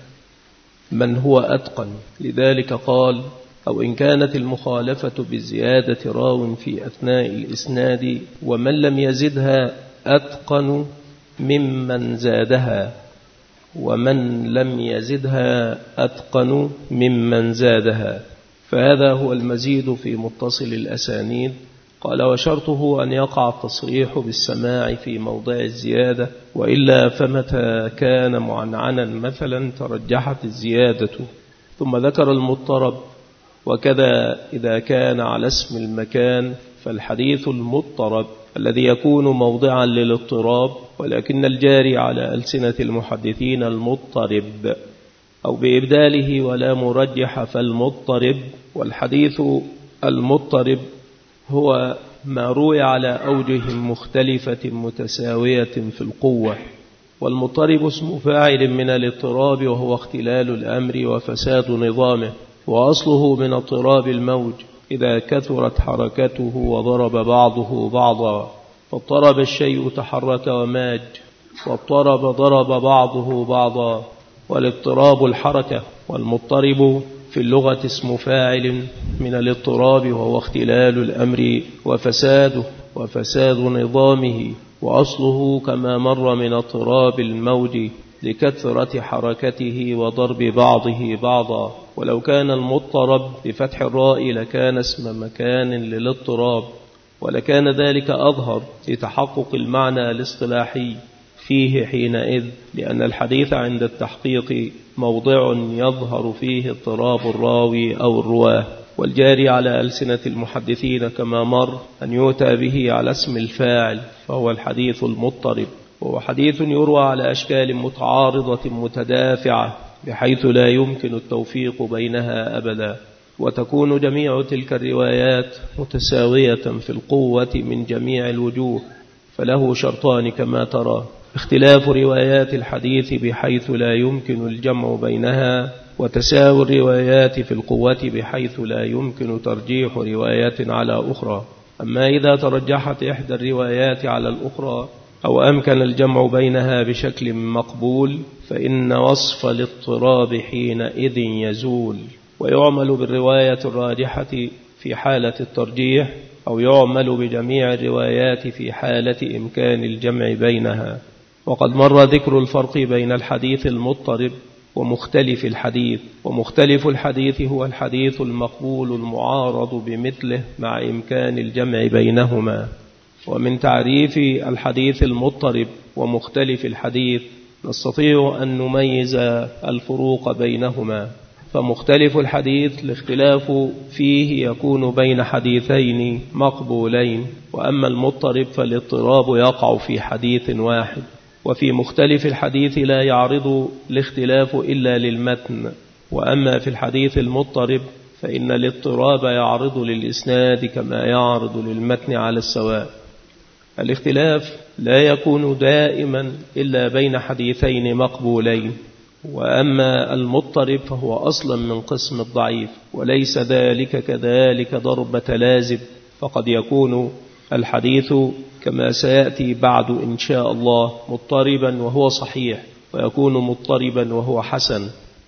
من هو أتقن. لذلك قال: أو إن كانت المخالفة بزيادة راو في أثناء الإسناد ومن لم يزدها أتقن ممن زادها، ومن لم يزدها أتقن ممن زادها. فهذا هو المزيد في متصل الأسانيد. قال: وشرطه أن يقع التصريح بالسماع في موضع الزيادة، وإلا فمتى كان معنعنا مثلا ترجحت الزيادة. ثم ذكر المضطرب، وكذا إذا كان على اسم المكان فالحديث المضطرب الذي يكون موضعا للاضطراب، ولكن الجاري على ألسنة المحدثين المضطرب، أو بإبداله ولا مرجح فالمضطرب. والحديث المضطرب هو ما روي على أوجه مختلفة متساوية في القوة. والمضطرب اسم فاعل من الاضطراب، وهو اختلال الأمر وفساد نظامه، وأصله من اضطراب الموج إذا كثرت حركته وضرب بعضه بعضا. فاضطرب الشيء تحرك وماج، واضطرب ضرب بعضه بعضا، والاضطراب الحركة. والمضطرب في اللغة اسم فاعل من الاضطراب، وهو اختلال الأمر وفساد نظامه، وأصله كما مر من اضطراب الموج لكثرة حركته وضرب بعضه بعضا. ولو كان المضطرب بفتح الراء لكان اسم مكان للاضطراب، ولكان ذلك أظهر لتحقق المعنى الاصطلاحي فيه حينئذ، لأن الحديث عند التحقيق موضع يظهر فيه اضطراب الراوي أو الرواه. والجاري على ألسنة المحدثين كما مر أن يؤتى به على اسم الفاعل، فهو الحديث المضطرب، وهو حديث يروى على أشكال متعارضة متدافعة بحيث لا يمكن التوفيق بينها أبدا، وتكون جميع تلك الروايات متساوية في القوة من جميع الوجوه. فله شرطان كما ترى: اختلاف روايات الحديث بحيث لا يمكن الجمع بينها، وتساوي الروايات في القوة بحيث لا يمكن ترجيح روايات على أخرى. أما إذا ترجحت إحدى الروايات على الأخرى أو أمكن الجمع بينها بشكل مقبول فإن وصف الاضطراب حينئذ يزول، ويعمل بالرواية الراجحة في حالة الترجيح، أو يعمل بجميع الروايات في حالة إمكان الجمع بينها. وقد مر ذكر الفرق بين الحديث المضطرب ومختلف الحديث. ومختلف الحديث هو الحديث المقبول المعارض بمثله مع إمكان الجمع بينهما. ومن تعريف الحديث المضطرب ومختلف الحديث نستطيع أن نميز الفروق بينهما. فمختلف الحديث الاختلاف فيه يكون بين حديثين مقبولين، وأما المضطرب فالاضطراب يقع في حديث واحد. وفي مختلف الحديث لا يعرض الاختلاف إلا للمتن، وأما في الحديث المضطرب فإن الاضطراب يعرض للإسناد كما يعرض للمتن على السواء. الاختلاف لا يكون دائما إلا بين حديثين مقبولين، وأما المضطرب فهو أصلا من قسم الضعيف، وليس ذلك كذلك ضربة لازم، فقد يكون الحديث كما سيأتي بعد إن شاء الله مضطربا وهو صحيح، ويكون مضطربا وهو حسن،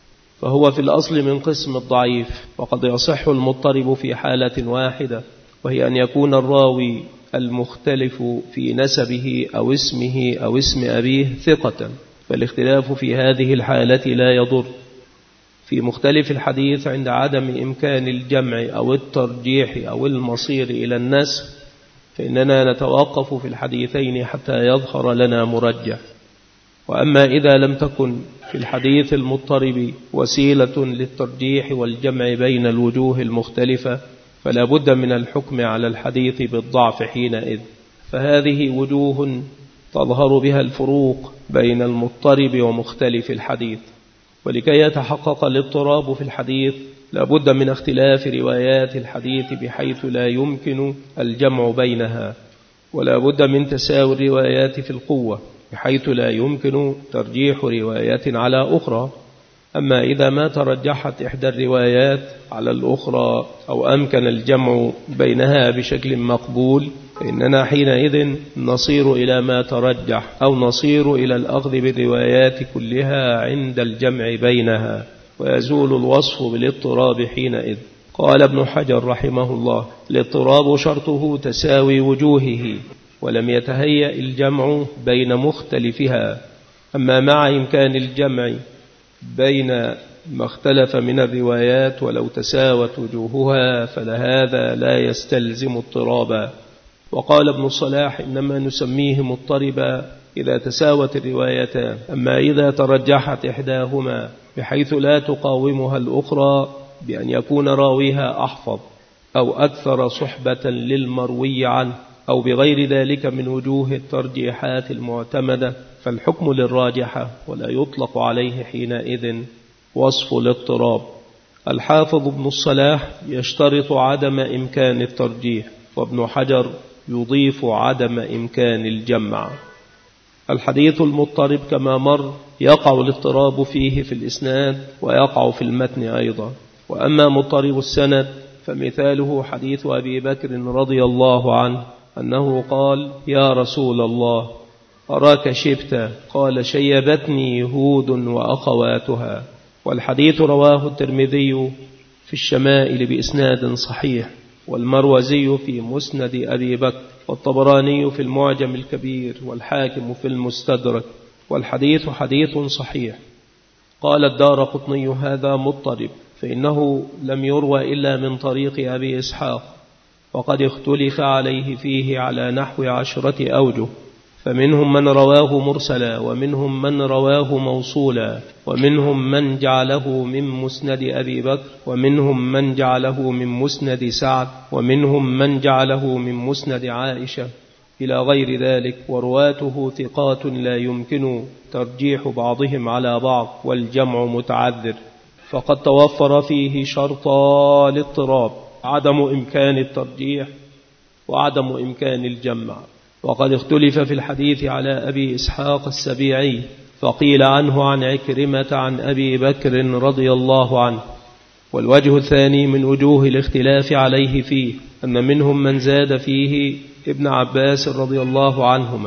فهو في الأصل من قسم الضعيف. وقد يصح المضطرب في حالة واحدة، وهي أن يكون الراوي المختلف في نسبه أو اسمه أو اسم أبيه ثقة، فالاختلاف في هذه الحالة لا يضر. في مختلف الحديث عند عدم إمكان الجمع أو الترجيح أو المصير إلى النسخ فإننا نتوقف في الحديثين حتى يظهر لنا مرجح. وأما إذا لم تكن في الحديث المضطرب وسيلة للترجيح والجمع بين الوجوه المختلفة فلا بد من الحكم على الحديث بالضعف حينئذ. فهذه وجوه تظهر بها الفروق بين المضطرب ومختلف الحديث. ولكي يتحقق الاضطراب في الحديث لا بد من اختلاف روايات الحديث بحيث لا يمكن الجمع بينها، ولا بد من تساوي الروايات في القوة بحيث لا يمكن ترجيح روايات على أخرى. أما إذا ما ترجحت إحدى الروايات على الأخرى أو أمكن الجمع بينها بشكل مقبول فإننا حينئذ نصير إلى ما ترجح، أو نصير إلى الأخذ بالروايات كلها عند الجمع بينها، ويزول الوصف بالاضطراب حينئذ. قال ابن حجر رحمه الله: الاضطراب شرطه تساوي وجوهه، ولم يتهيأ الجمع بين مختلفها. أما مع إمكان الجمع بين ما اختلف من الروايات ولو تساوت وجوهها فلهذا لا يستلزم اضطرابا. وقال ابن الصلاح: إنما نسميه مضطربا إذا تساوت الروايتان، أما إذا ترجحت إحداهما بحيث لا تقاومها الأخرى بأن يكون راويها أحفظ أو أكثر صحبة للمروي عنه أو بغير ذلك من وجوه الترجيحات المعتمدة فالحكم للراجحة ولا يطلق عليه حينئذ وصف الاضطراب. الحافظ ابن الصلاح يشترط عدم إمكان الترجيح، وابن حجر يضيف عدم إمكان الجمع. الحديث المضطرب كما مر يقع الاضطراب فيه في الإسناد ويقع في المتن أيضا. وأما مضطرب السند فمثاله حديث أبي بكر رضي الله عنه أنه قال: يا رسول الله أراك شبت، قال: شيبتني يهود وأخواتها. والحديث رواه الترمذي في الشمائل بإسناد صحيح، والمروزي في مسند أبي بكر، والطبراني في المعجم الكبير، والحاكم في المستدرك، والحديث حديث صحيح. قال الدارقطني: هذا مضطرب، فإنه لم يروى إلا من طريق أبي إسحاق، وقد اختلف عليه فيه على نحو 10 أوجه، فمنهم من رواه مرسلا، ومنهم من رواه موصولا، ومنهم من جعله من مسند أبي بكر، ومنهم من جعله من مسند سعد، ومنهم من جعله من مسند عائشة إلى غير ذلك. ورواته ثقات لا يمكن ترجيح بعضهم على بعض، والجمع متعذر، فقد توفر فيه شرطا الاضطراب: عدم إمكان الترجيح وعدم إمكان الجمع. وقد اختلف في الحديث على أبي إسحاق السبيعي، فقيل عنه عن عكرمة عن أبي بكر رضي الله عنه. والوجه الثاني من وجوه الاختلاف عليه فيه أن منهم من زاد فيه ابن عباس رضي الله عنهما،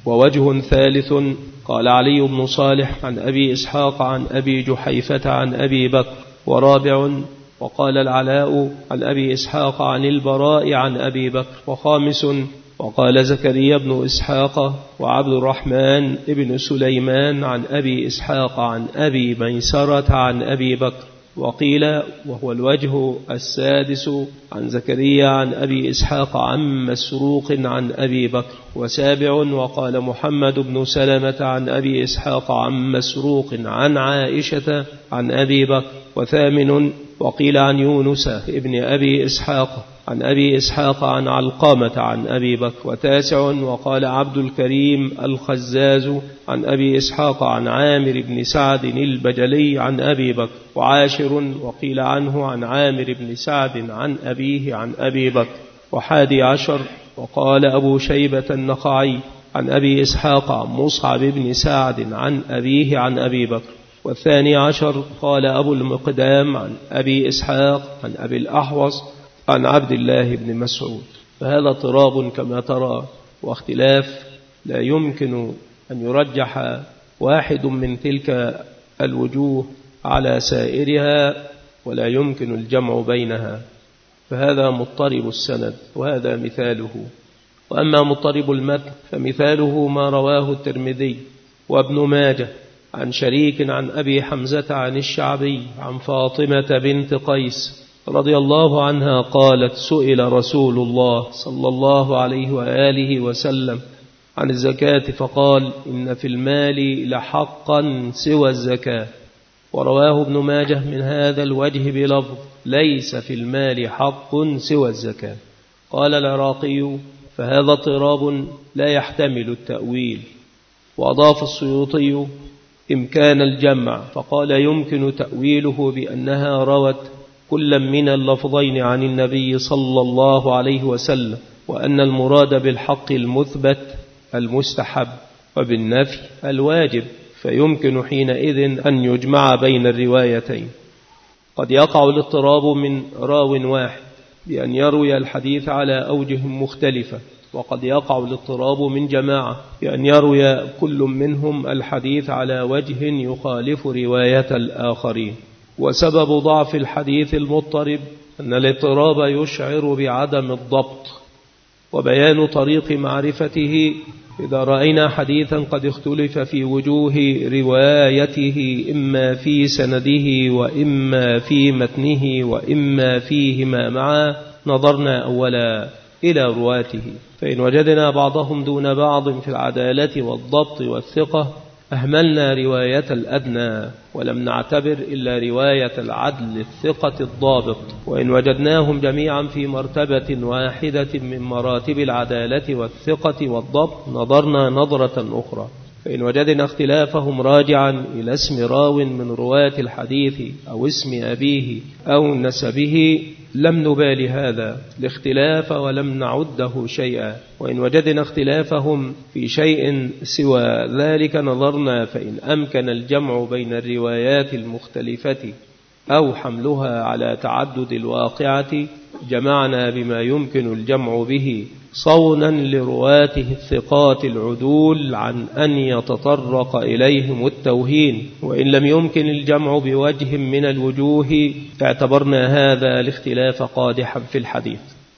ووجه ثالث قال علي بن صالح عن أبي إسحاق عن أبي جحيفة عن أبي بكر. ورابع وقال العلاء عن أبي إسحاق عن البراء عن أبي بكر. وخامس وقال زكريا بن إسحاق وعبد الرحمن بن سليمان عن أبي إسحاق عن أبي ميسرة عن أبي بكر. وقيل وهو الوجه السادس عن زكريا عن أبي إسحاق عن مسروق عن أبي بكر. وسابع وقال محمد بن سلمة عن أبي إسحاق عن مسروق عن عائشة عن أبي بكر. وثامن وقيل عن يونس ابن أبي إسحاق عن أبي إسحاق عن علقمة عن أبي بكر. وتاسع وقال عبد الكريم الخزاز عن أبي إسحاق عن عامر بن سعد البجلي عن أبي بكر. وعاشر وقيل عنه عن عامر بن سعد عن أبيه عن أبي بكر. وحادي عشر وقال أبو شيبة النخعي عن أبي إسحاق عن مصعب بن سعد عن أبيه عن أبي بكر. والثاني عشر قال أبو المقدام عن أبي إسحاق عن أبي الأحوص عن عبد الله بن مسعود. فهذا اضطراب كما ترى واختلاف لا يمكن أن يرجح واحد من تلك الوجوه على سائرها ولا يمكن الجمع بينها. فهذا مضطرب السند وهذا مثاله. وأما مضطرب المتن فمثاله ما رواه الترمذي وابن ماجه عن شريك عن أبي حمزة عن الشعبي عن فاطمة بنت قيس رضي الله عنها قالت سئل رسول الله صلى الله عليه وآله وسلم عن الزكاة فقال إن في المال لحقا سوى الزكاة. ورواه ابن ماجه من هذا الوجه بلفظ ليس في المال حق سوى الزكاة. قال العراقي فهذا اضطراب لا يحتمل التأويل. وأضاف السيوطي إمكان الجمع فقال يمكن تأويله بأنها روت كل من اللفظين عن النبي صلى الله عليه وسلم وأن المراد بالحق المثبت المستحب وبالنفي الواجب فيمكن حينئذ أن يجمع بين الروايتين. قد يقع الاضطراب من راو واحد بأن يروي الحديث على أوجه مختلفة وقد يقع الاضطراب من جماعة بأن يروي كل منهم الحديث على وجه يخالف رواية الآخرين. وسبب ضعف الحديث المضطرب أن الاضطراب يشعر بعدم الضبط. وبيان طريق معرفته إذا رأينا حديثا قد اختلف في وجوه روايته إما في سنده وإما في متنه وإما فيهما معا نظرنا أولا إلى رواته فإن وجدنا بعضهم دون بعض في العدالة والضبط والثقة أهملنا رواية الأدنى ولم نعتبر إلا رواية العدل الثقة الضابط. وإن وجدناهم جميعا في مرتبة واحدة من مراتب العدالة والثقة والضبط نظرنا نظرة أخرى فإن وجدنا اختلافهم راجعا إلى اسم راو من رواة الحديث أو اسم أبيه أو نسبه لم نبال هذا الاختلاف ولم نعده شيئا. وإن وجدنا اختلافهم في شيء سوى ذلك نظرنا فإن أمكن الجمع بين الروايات المختلفة أو حملها على تعدد الواقعة جمعنا بما يمكن الجمع به صونا لرواته الثقات العدول عن أن يتطرق إليهم التوهين. وإن لم يمكن الجمع بوجه من الوجوه اعتبرنا هذا الاختلاف قادحا في الحديث.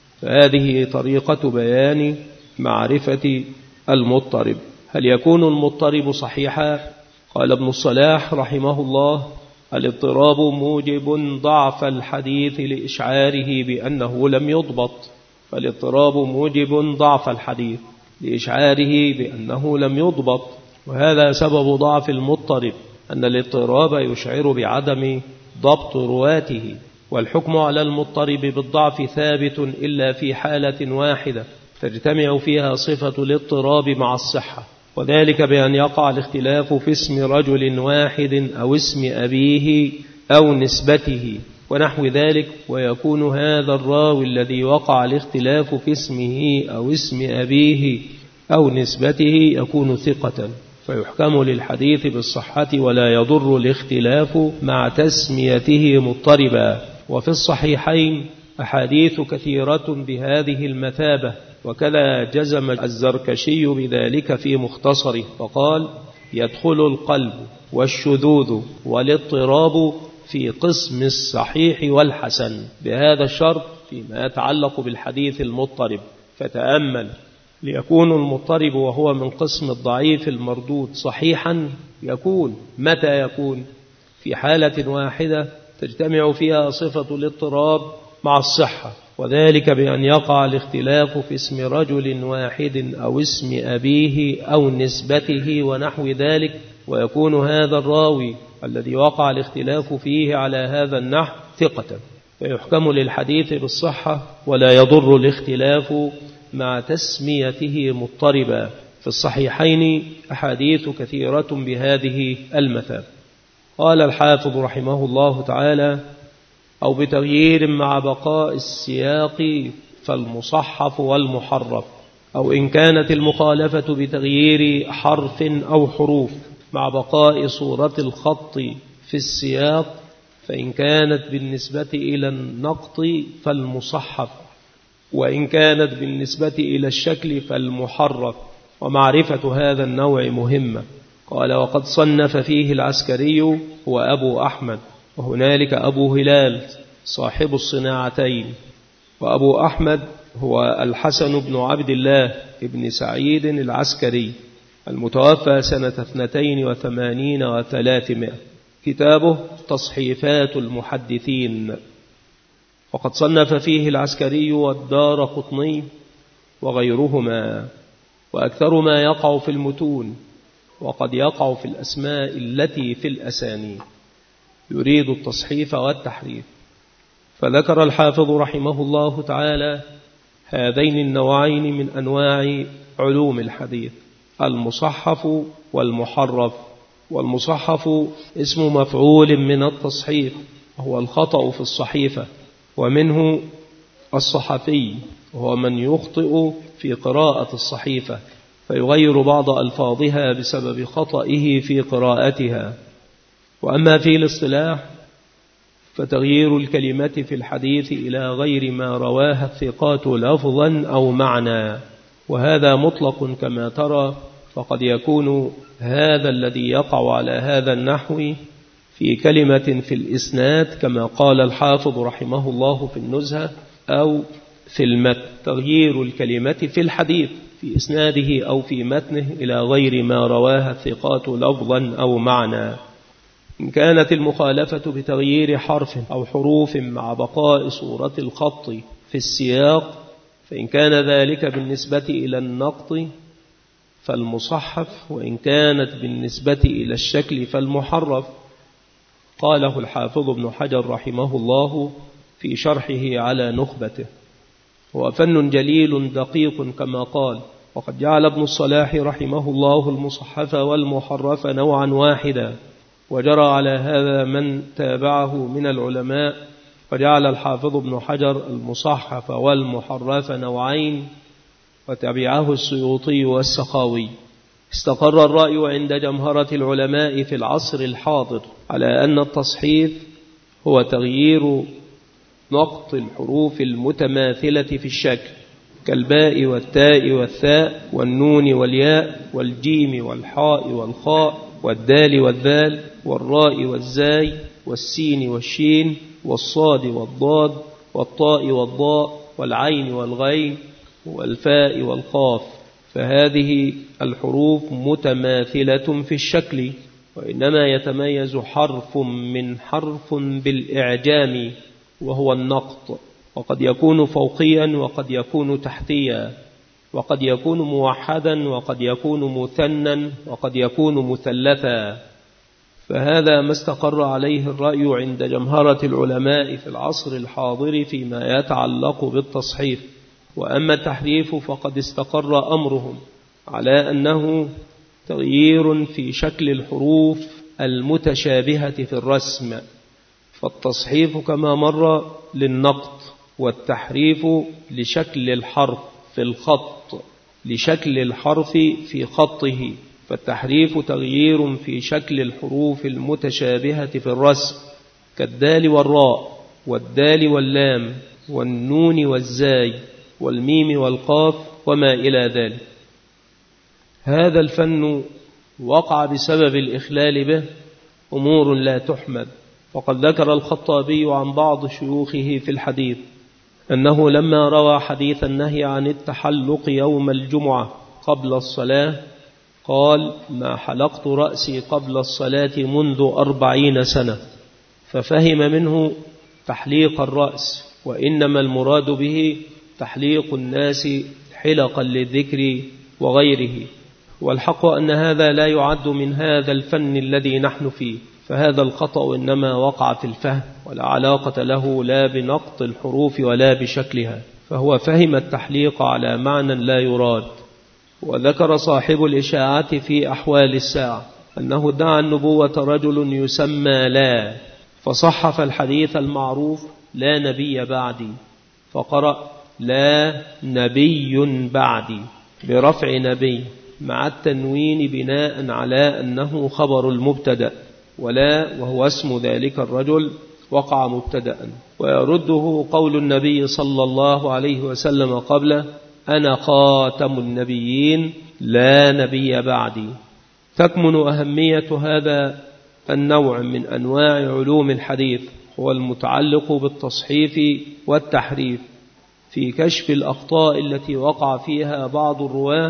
فهذه طريقة بيان معرفة المضطرب. هل يكون المضطرب صحيحا؟ قال ابن الصلاح رحمه الله الاضطراب موجب ضعف الحديث لإشعاره بأنه لم يضبط. فالاضطراب موجب ضعف الحديث لإشعاره بأنه لم يضبط وهذا سبب ضعف المضطرب أن الاضطراب يشعر بعدم ضبط رواته. والحكم على المضطرب بالضعف ثابت إلا في حالة واحدة تجتمع فيها صفة الاضطراب مع الصحة وذلك بأن يقع الاختلاف في اسم رجل واحد أو اسم أبيه أو نسبته ونحو ذلك ويكون هذا الراوي الذي وقع الاختلاف في اسمه أو اسم أبيه أو نسبته يكون ثقة فيحكم للحديث بالصحة ولا يضر الاختلاف مع تسميته مضطربا. وفي الصحيحين أحاديث كثيرة بهذه المثابة وكذا جزم الزركشي بذلك في مختصره فقال: يدخل القلب والشذوذ والاضطراب في قسم الصحيح والحسن، بهذا الشرط فيما يتعلق بالحديث المضطرب. فتأمل: ليكون المضطرب وهو من قسم الضعيف المردود صحيحا يكون متى يكون؟ في حالة واحدة تجتمع فيها صفة الاضطراب مع الصحة، وذلك بأن يقع الاختلاف في اسم رجل واحد أو اسم أبيه أو نسبته ونحو ذلك، ويكون هذا الراوي الذي وقع الاختلاف فيه على هذا النحو ثقة، فيحكم للحديث بالصحة ولا يضر الاختلاف مع تسميته مضطربا. في الصحيحين أحاديث كثيرة بهذه المثال. قال الحافظ رحمه الله تعالى: أو بتغيير مع بقاء السياق فالمصحف والمحرف، أو إن كانت المخالفة بتغيير حرف أو حروف مع بقاء صورة الخط في السياق، فإن كانت بالنسبة إلى النقط فالمصحف، وإن كانت بالنسبة إلى الشكل فالمحرف. ومعرفة هذا النوع مهمة. قال: وقد صنف فيه العسكري هو أبو أحمد، وهنالك أبو هلال صاحب الصناعتين، وأبو أحمد هو الحسن بن عبد الله بن سعيد العسكري المتوفى سنة 82 و300. كتابه تصحيفات المحدثين. وقد صنف فيه العسكري والدارقطني وغيرهما، وأكثر ما يقع في المتون، وقد يقع في الأسماء التي في الأسانيد، يريد التصحيف والتحريف. فذكر الحافظ رحمه الله تعالى هذين النوعين من أنواع علوم الحديث: المصحف والمحرف. والمصحف اسم مفعول من التصحيف، وهو الخطأ في الصحيفة، ومنه الصحفي وهو من يخطئ في قراءة الصحيفة فيغير بعض ألفاظها بسبب خطئه في قراءتها. وأما في الاصطلاح فتغيير الكلمة في الحديث إلى غير ما رواها الثقات لفظا أو معنى، وهذا مطلق كما ترى، فقد يكون هذا الذي يقع على هذا النحو في كلمة في الإسناد كما قال الحافظ رحمه الله في النزهة، أو في المتن. تغيير الكلمة في الحديث في إسناده أو في متنه إلى غير ما رواها الثقات لفظا أو معنى. إن كانت المخالفة بتغيير حرف أو حروف مع بقاء صورة الخط في السياق، فإن كان ذلك بالنسبة إلى النقط فالمصحف، وإن كانت بالنسبة إلى الشكل فالمحرف. قاله الحافظ ابن حجر رحمه الله في شرحه على نخبته: هو فن جليل دقيق كما قال. وقد جعل ابن الصلاح رحمه الله المصحف والمحرف نوعا واحدا، وجرى على هذا من تابعه من العلماء، فجعل الحافظ ابن حجر المصحف والمحرف نوعين، وتبعه السيوطي والسخاوي. استقر الرأي عند جمهرة العلماء في العصر الحاضر على أن التصحيف هو تغيير نقط الحروف المتماثلة في الشكل كالباء والتاء والثاء والنون والياء والجيم والحاء والخاء والدال والذال والراء والزاي والسين والشين والصاد والضاد والطاء والضاء والعين والغين والفاء والقاف. فهذه الحروف متماثلة في الشكل، وإنما يتميز حرف من حرف بالإعجام وهو النقط، وقد يكون فوقيا وقد يكون تحتيا، وقد يكون موحدا وقد يكون مثنى وقد يكون مثلثا. فهذا ما استقر عليه الرأي عند جمهرة العلماء في العصر الحاضر فيما يتعلق بالتصحيف. وأما التحريف فقد استقر أمرهم على أنه تغيير في شكل الحروف المتشابهة في الرسم، فالتصحيف كما مر للنقط، والتحريف لشكل الحرف في الخط، لشكل الحرف في خطه. فالتحريف تغيير في شكل الحروف المتشابهة في الرسم كالدال والراء والدال واللام والنون والزاي والميم والقاف وما إلى ذلك. هذا الفن وقع بسبب الإخلال به أمور لا تحمد. وقد ذكر الخطابي عن بعض شيوخه في الحديث أنه لما روى حديث النهي عن التحلق يوم الجمعة قبل الصلاة قال: ما حلقت رأسي قبل الصلاة منذ 40 سنة، ففهم منه تحليق الرأس، وإنما المراد به تحليق الناس حلقا للذكر وغيره. والحق أن هذا لا يعد من هذا الفن الذي نحن فيه، فهذا الخطأ إنما وقع في الفهم، ولا علاقة له لا بنقط الحروف ولا بشكلها، فهو فهم التحليق على معنى لا يراد. وذكر صاحب الإشاعة في أحوال الساعة أنه ادعى النبوة رجل يسمى لا، فصحف الحديث المعروف: لا نبي بعدي، فقرأ: لا نبي بعدي برفع نبي مع التنوين بناء على أنه خبر المبتدأ، ولا وهو اسم ذلك الرجل وقع مبتدأ. ويرده قول النبي صلى الله عليه وسلم قبله: أنا خاتم النبيين لا نبي بعدي. تكمن أهمية هذا النوع من أنواع علوم الحديث هو المتعلق بالتصحيف والتحريف في كشف الأخطاء التي وقع فيها بعض الرواة،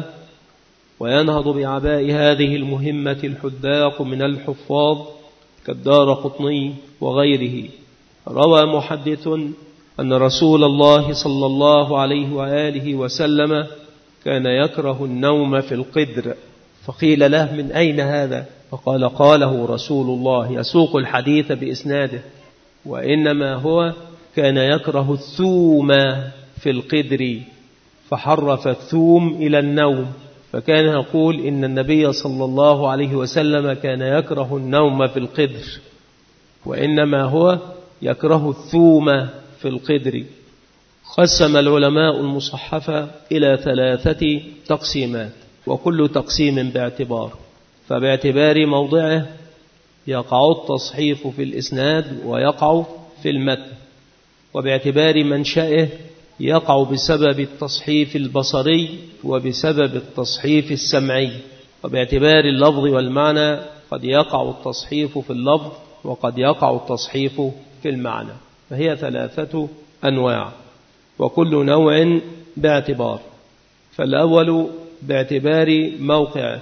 وينهض بعباء هذه المهمة الحذاق من الحفاظ كالدارقطني وغيره. روى محدث أن رسول الله صلى الله عليه وآله وسلم كان يكره النوم في القدر، فقيل له: من أين هذا؟ فقال: قاله رسول الله، يسوق الحديث بإسناده، وإنما هو كان يكره الثوم في القدر، فحرف الثوم إلى النوم، فكان يقول إن النبي صلى الله عليه وسلم كان يكره النوم في القدر، وإنما هو يكره الثوم في القدر. قسم العلماء المصحف إلى 3 تقسيمات، وكل تقسيم باعتبار، فباعتبار موضعه يقع التصحيف في الإسناد ويقع في المتن، وباعتبار منشأه يقع بسبب التصحيف البصري وبسبب التصحيف السمعي، وباعتبار اللفظ والمعنى قد يقع التصحيف في اللفظ وقد يقع التصحيف في المعنى، فهي 3 أنواع، وكل نوع باعتبار. فالأول باعتبار موقعه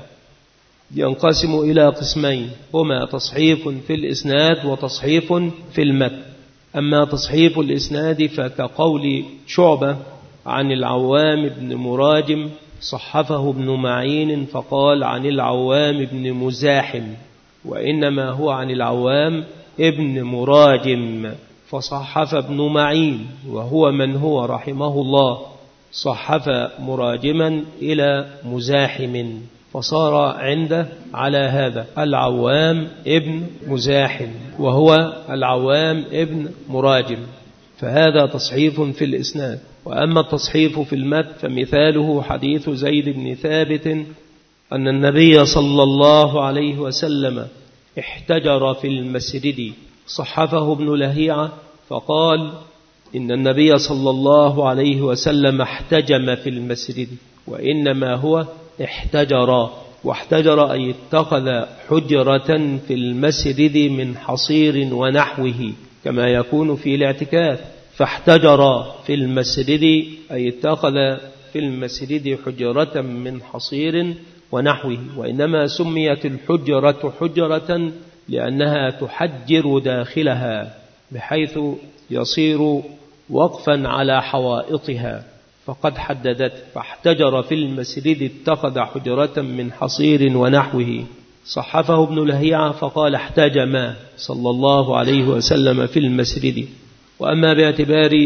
ينقسم إلى قسمين، هما تصحيف في الإسناد وتصحيف في المتن. أما تصحيف الإسناد فكقول شعبة عن العوام بن مراجم صحفه ابن معين فقال عن العوام بن مزاحم، وإنما هو عن العوام ابن مراجم، فصحف ابن معين وهو من هو رحمه الله صحف مراجما إلى مزاحم، فصار عنده على هذا العوام ابن مزاحم وهو العوام ابن مراجم، فهذا تصحيف في الإسناد. وأما التصحيف في المتن فمثاله حديث زيد بن ثابت أن النبي صلى الله عليه وسلم احتجر في المسجد، صحفه ابن لهيعة فقال إن النبي صلى الله عليه وسلم احتجم في المسجد، وإنما هو احتجر، واحتجر أي اتخذ حجرة في المسجد من حصير ونحوه كما يكون في الاعتكاف، فاحتجر في المسجد أي اتخذ في المسجد حجرة من حصير ونحوه. وإنما سميت الحجرة حجرة لأنها تحجر داخلها بحيث يصير وقفا على حوائطها، فقد حددت، فاحتجر في المسجد اتخذ حجرة من حصير ونحوه. صحفه ابن لهيعة فقال احتجم صلى الله عليه وسلم في المسجد. وأما باعتبار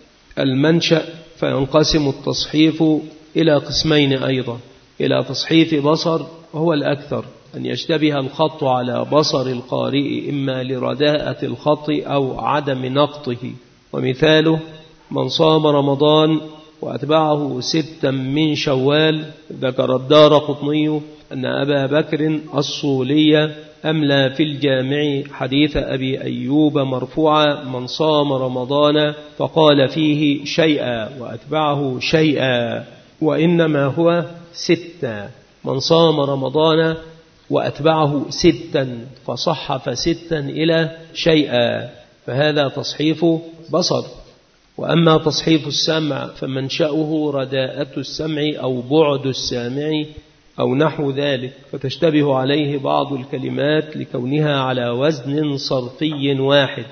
المنشأ فينقسم التصحيف إلى قسمين أيضا، إلى تصحيف بصر وهو الأكثر، أن يشتبه الخط على بصر القارئ إما لرداءة الخط أو عدم نقطه، ومثاله من صام رمضان وأتبعه 6 من شوال. ذكر الدارقطني أن أبا بكر الصولي أملى في الجامع حديث أبي أيوب مرفوعا من صام رمضان فقال فيه شيئا وأتبعه شيئا، وإنما هو 6. من صام رمضان وأتبعه 6 فصحف 6 إلى شيئا فهذا تصحيف بصر. وأما تصحيف السمع فمنشأه رداءة السمع أو بعد السامع أو نحو ذلك، فتشتبه عليه بعض الكلمات لكونها على وزن صرفي واحد.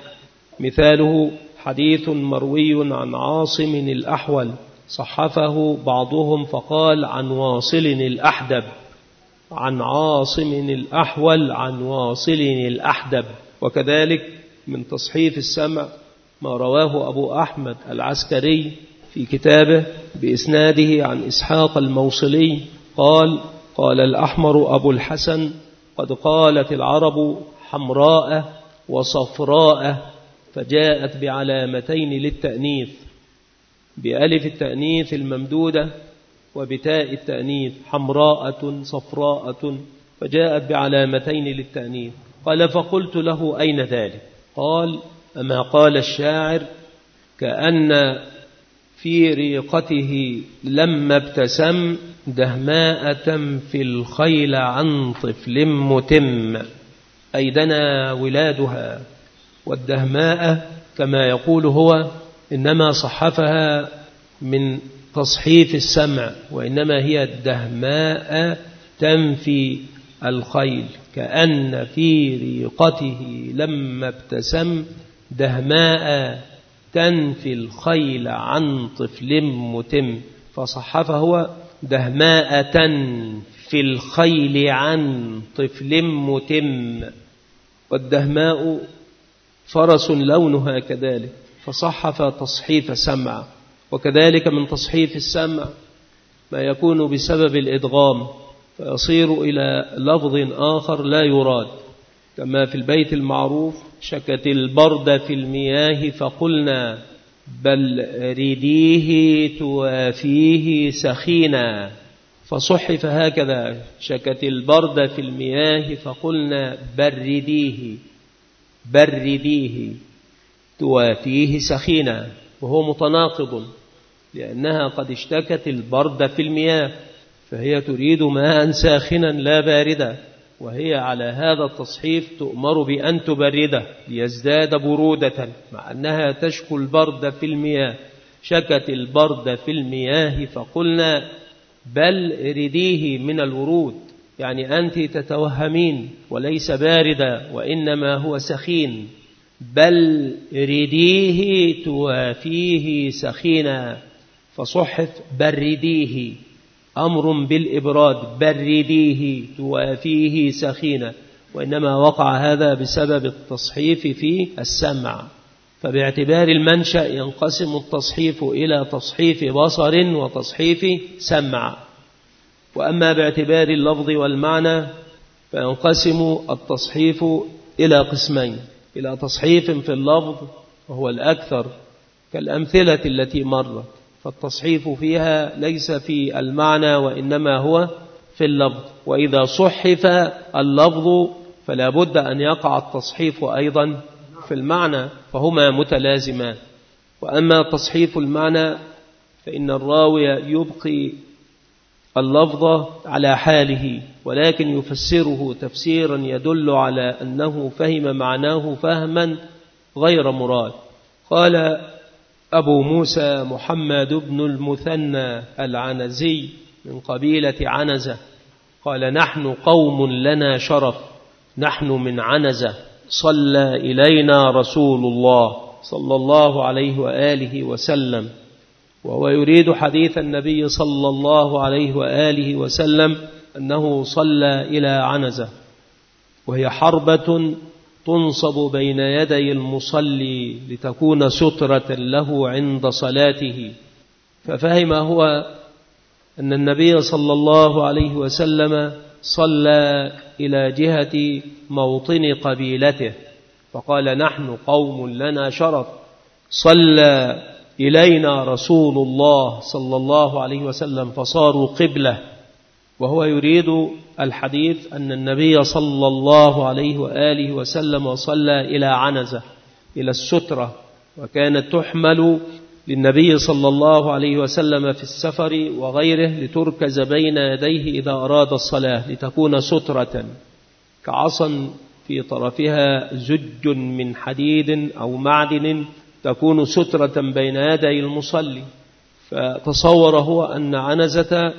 مثاله حديث مروي عن عاصم الأحول صحفه بعضهم فقال عن واصل الأحدب، عن عاصم الأحول عن واصل الأحدب. وكذلك من تصحيف السمع ما رواه أبو أحمد العسكري في كتابه بإسناده عن إسحاق الموصلي قال: قال الأحمر أبو الحسن: قد قالت العرب حمراء وصفراء، فجاءت بعلامتين للتأنيث، بألف التأنيث الممدودة وبتاء التأنيث، حمراءة صفراءة، فجاءت بعلامتين للتأنيث. قال: فقلت له: أين ذلك؟ قال: أما قال الشاعر: كأن في ريقته لما ابتسم دهماء تنفي الخيل عن طفل متم، أي دنا ولادها. والدهماء كما يقول هو إنما صحفها من تصحيف السمع، وإنما هي الدهماء تنفي الخيل، كأن في ريقته لما ابتسم دهماء تنفي الخيل عن طفل متم، فصحفه هو دهماء تنفي الخيل عن طفل متم. والدهماء فرس لونها كذلك، فصحف تصحيف سمع. وكذلك من تصحيف السمع ما يكون بسبب الإدغام فيصير إلى لفظ آخر لا يراد، كما في البيت المعروف: شكت البرد في المياه فقلنا بل رديه توافيه سخينا، فصحف هكذا: شكت البرد في المياه فقلنا برديه توافيه سخينا، وهو متناقض لأنها قد اشتكت البرد في المياه فهي تريد ماء ساخنا لا باردا، وهي على هذا التصحيف تؤمر بأن تبرده ليزداد برودة، مع أنها تشكو البرد في المياه. شكت البرد في المياه فقلنا بل رديه من الورود، يعني أنت تتوهمين وليس باردا وإنما هو سخين، بل رديه توافيه سخينا، فصحف برديه، أمر بالإبراد، برديه توافيه سخينا، وإنما وقع هذا بسبب التصحيف في السمع. فباعتبار المنشأ ينقسم التصحيف إلى تصحيف بصر وتصحيف سمع. وأما باعتبار اللفظ والمعنى فينقسم التصحيف إلى قسمين: إلى تصحيف في اللفظ وهو الأكثر كالأمثلة التي مرت، فالتصحيف فيها ليس في المعنى وإنما هو في اللفظ، وإذا صحف اللفظ فلا بد أن يقع التصحيف أيضا في المعنى، فهما متلازمان. وأما تصحيف المعنى فإن الراوي يبقي اللفظ على حاله ولكن يفسره تفسيرا يدل على أنه فهم معناه فهما غير مراد. قال أبو موسى محمد بن المثنى العنزي من قبيلة عنزة قال: نحن قوم لنا شرف، نحن من عنزة، صلى إلينا رسول الله صلى الله عليه وآله وسلم. وهو يريد حديث النبي صلى الله عليه وآله وسلم أنه صلى إلى عنزة، وهي حربة تنصب بين يدي المصلي لتكون سترة له عند صلاته. ففهم هو أن النبي صلى الله عليه وسلم صلى إلى جهة موطن قبيلته، فقال: نحن قوم لنا شرف، صلى إلينا رسول الله صلى الله عليه وسلم، فصاروا قبلة. وهو يريد الحديث أن النبي صلى الله عليه وآله وسلم صلى إلى عنزة، إلى السترة، وكانت تحمل للنبي صلى الله عليه وسلم في السفر وغيره لتركز بين يديه إذا أراد الصلاة لتكون سترة كعصا في طرفها زج من حديد أو معدن تكون سترة بين يدي المصلي. فتصور هو أن عنزة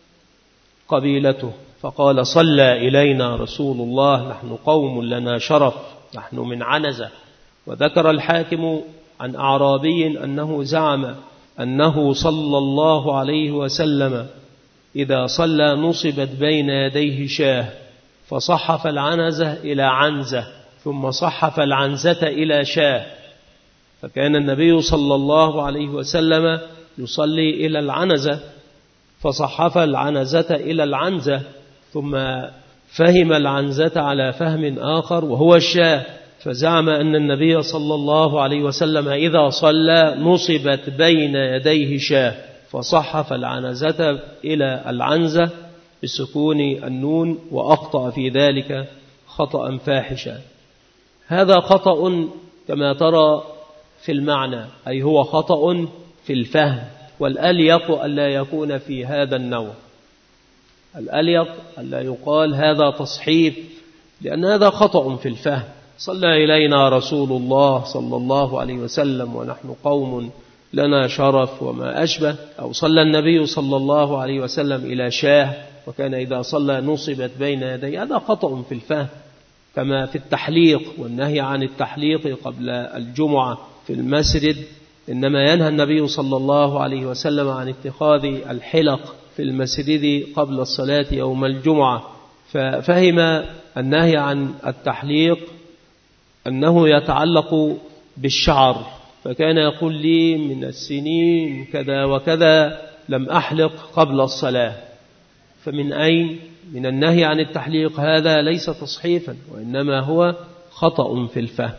قبيلته، فقال صلى إلينا رسول الله نحن قوم لنا شرف نحن من عنزة. وذكر الحاكم عن أعرابي أنه زعم أنه صلى الله عليه وسلم إذا صلى نصبت بين يديه شاه، فصحف العنزة إلى عنزة ثم صحف العنزة إلى شاه، فكان النبي صلى الله عليه وسلم يصلي إلى العنزة فصحف العنزة إلى العنزة، ثم فهم العنزة على فهم آخر وهو الشاه، فزعم أن النبي صلى الله عليه وسلم إذا صلى نصبت بين يديه شاه، فصحف العنزة إلى العنزة بسكون النون، وأخطأ في ذلك خطأ فاحشا. هذا خطأ كما ترى في المعنى، أي هو خطأ في الفهم، والأليق ألا يكون في هذا النوع، الأليق ألا يقال هذا تصحيف، لأن هذا خطأ في الفهم. صلى إلينا رسول الله صلى الله عليه وسلم ونحن قوم لنا شرف وما أشبه، أو صلى النبي صلى الله عليه وسلم إلى شاه وكان إذا صلى نصبت بين يديه، هذا خطأ في الفهم. كما في التحليق والنهي عن التحليق قبل الجمعة في المسجد، إنما ينهى النبي صلى الله عليه وسلم عن اتخاذ الحلق في المسجد قبل الصلاة يوم الجمعة، ففهم النهي عن التحليق أنه يتعلق بالشعر، فكان يقول لي من السنين كذا وكذا لم أحلق قبل الصلاة. فمن أين؟ من النهي عن التحليق، هذا ليس تصحيفا وإنما هو خطأ في الفهم.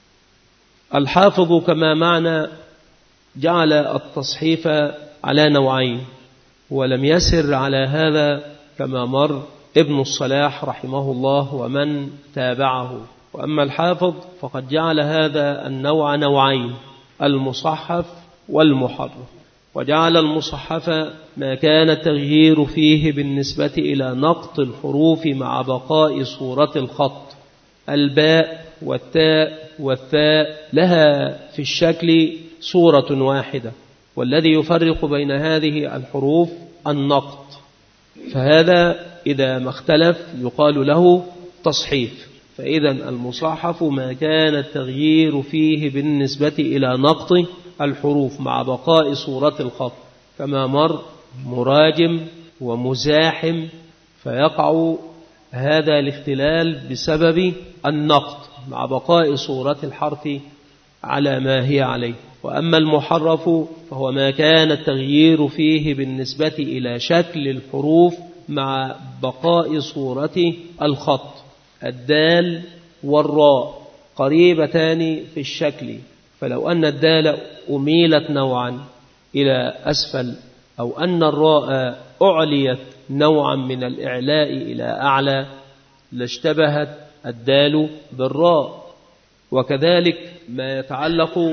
الحافظ كما معنى جعل التصحيف على نوعين، ولم يسر على هذا كما مر ابن الصلاح رحمه الله ومن تابعه. وأما الحافظ فقد جعل هذا النوع نوعين، المصحف والمحرف، وجعل المصحف ما كان التغيير فيه بالنسبة إلى نقط الحروف مع بقاء صورة الخط. الباء والتاء والثاء لها في الشكل صورة واحدة، والذي يفرق بين هذه الحروف النقط، فهذا إذا ما اختلف يقال له تصحيف. فإذا المصحف ما كان التغيير فيه بالنسبة إلى نقط الحروف مع بقاء صورة الخط، كما مر مراجم ومزاحم، فيقع هذا الاختلال بسبب النقط مع بقاء صورة الحرف على ما هي عليه. وأما المحرف فهو ما كان التغيير فيه بالنسبة إلى شكل الحروف مع بقاء صورة الخط. الدال والراء قريبتان في الشكل، فلو أن الدال أميلت نوعا إلى أسفل أو أن الراء أعليت نوعا من الإعلاء إلى أعلى لاشتبهت الدال بالراء. وكذلك ما يتعلق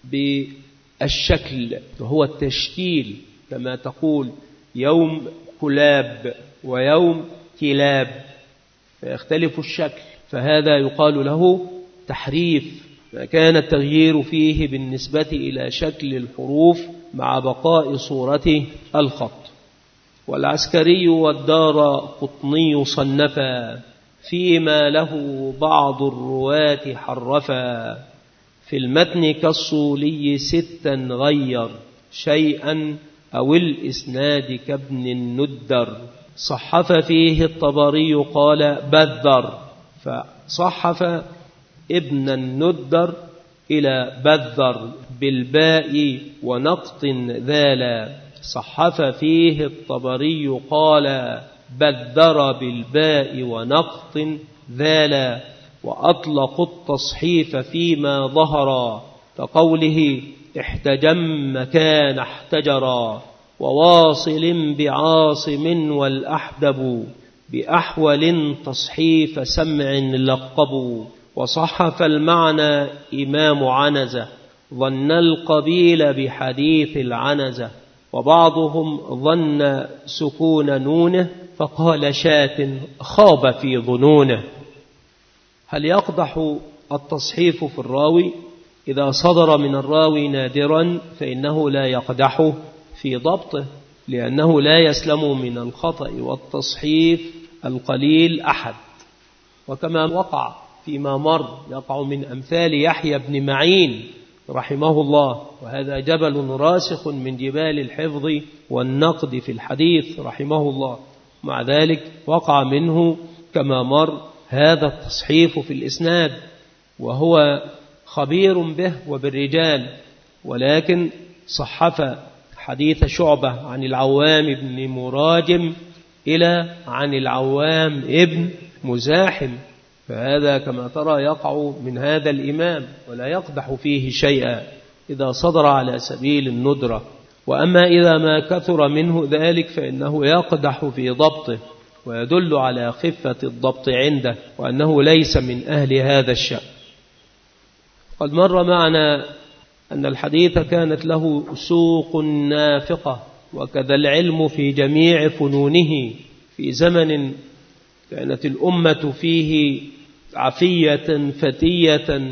بالشكل وهو التشكيل، كما تقول يوم كلاب ويوم كلاب، فيختلف الشكل، فهذا يقال له تحريف، ما كان التغيير فيه بالنسبة إلى شكل الحروف مع بقاء صورة الخط. والعسكري والدار قطني صنفا فيما له بعض الرواة حرفا، في المتن كالصولي 6 غير شيئا أو الإسناد كابن الندر. صحف فيه الطبري قال بذر، فصحف ابن الندر إلى بذر بالباء ونقط ذالا. صحف فيه الطبري قال بذر بالباء ونقط ذالا. وأطلق التصحيف فيما ظهر كقوله احتجم مكان احتجرا، وواصل بعاصم والأحدب بأحول تصحيف سمع لقبوا. وصحف المعنى إمام عنزة ظن القبيل بحديث العنزة، وبعضهم ظن سكون نونه فقال شاة خاب في ظنونه. هل يقدح التصحيف في الراوي؟ إذا صدر من الراوي نادرا فإنه لا يقدح في ضبطه، لأنه لا يسلم من الخطأ والتصحيف القليل أحد. وكما وقع فيما مر يقع من أمثال يحيى بن معين رحمه الله، وهذا جبل راسخ من جبال الحفظ والنقد في الحديث رحمه الله، مع ذلك وقع منه كما مر هذا التصحيف في الإسناد، وهو خبير به وبالرجال، ولكن صحف حديث شعبة عن العوام بن مراجم إلى عن العوام ابن مزاحم، فهذا كما ترى يقع من هذا الإمام ولا يقدح فيه شيئا إذا صدر على سبيل الندرة. وأما إذا ما كثر منه ذلك فإنه يقدح في ضبطه، ويدل على خفة الضبط عنده وأنه ليس من أهل هذا الشأن. قد مر معنا أن الحديث كانت له سوق نافقة، وكذا العلم في جميع فنونه، في زمن كانت الأمة فيه عفية فتية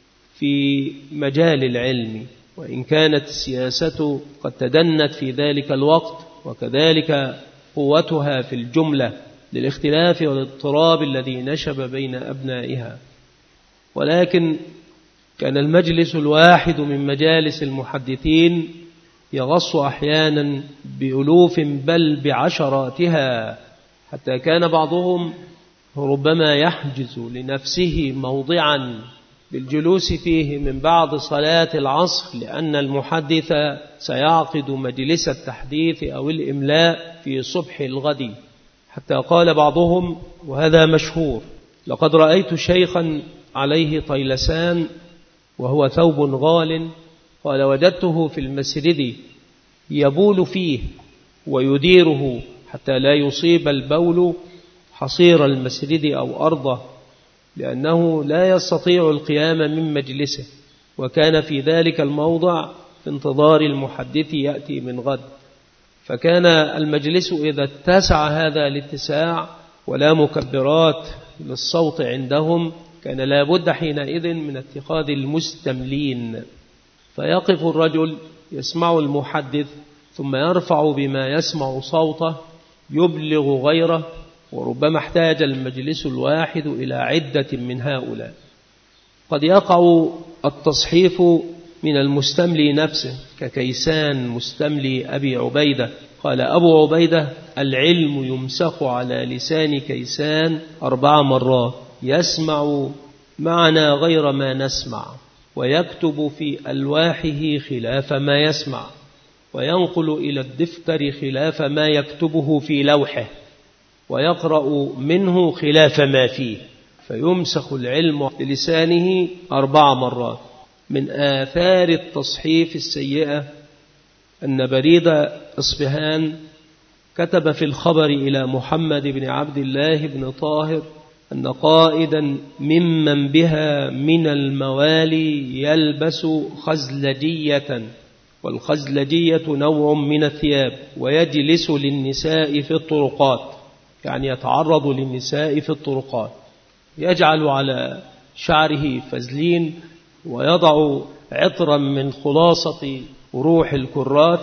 في مجال العلم، وإن كانت السياسة قد تدنت في ذلك الوقت، وكذلك قوتها في الجملة للاختلاف والاضطراب الذي نشب بين أبنائها. ولكن كان المجلس الواحد من مجالس المحدثين يغص أحيانا بألوف بل بعشراتها، حتى كان بعضهم ربما يحجز لنفسه موضعا بالجلوس فيه من بعد صلاة العصر، لأن المحدث سيعقد مجلس التحديث أو الإملاء في صبح الغد. حتى قال بعضهم، وهذا مشهور: لقد رأيت شيخا عليه طيلسان وهو ثوب غال، قال وجدته في المسجد يبول فيه ويديره حتى لا يصيب البول حصير المسجد أو أرضه، لأنه لا يستطيع القيام من مجلسه، وكان في ذلك الموضع في انتظار المحدث يأتي من غد. فكان المجلس إذا اتسع هذا الاتساع ولا مكبرات للصوت عندهم، كان لا بد حينئذ من اتخاذ المستملين، فيقف الرجل يسمع المحدث ثم يرفع بما يسمع صوته يبلغ غيره، وربما احتاج المجلس الواحد إلى عدة من هؤلاء. قد يقع التصحيف من المستملي نفسه، ككيسان مستملي أبي عبيدة، قال أبو عبيدة: العلم يمسخ على لسان كيسان 4 مرات، يسمع معنا غير ما نسمع، ويكتب في ألواحه خلاف ما يسمع، وينقل إلى الدفتر خلاف ما يكتبه في لوحه، ويقرأ منه خلاف ما فيه، فيمسخ العلم بلسانه 4 مرات. من آثار التصحيف السيئة أن بريد إصفهان كتب في الخبر إلى محمد بن عبد الله بن طاهر أن قائدا ممن بها من الموالي يلبس خزلجية، والخزلجية نوع من الثياب، ويجلس للنساء في الطرقات، يعني يتعرض للنساء في الطرقات، يجعل على شعره فزلين، ويضع عطرا من خلاصة روح الكراث،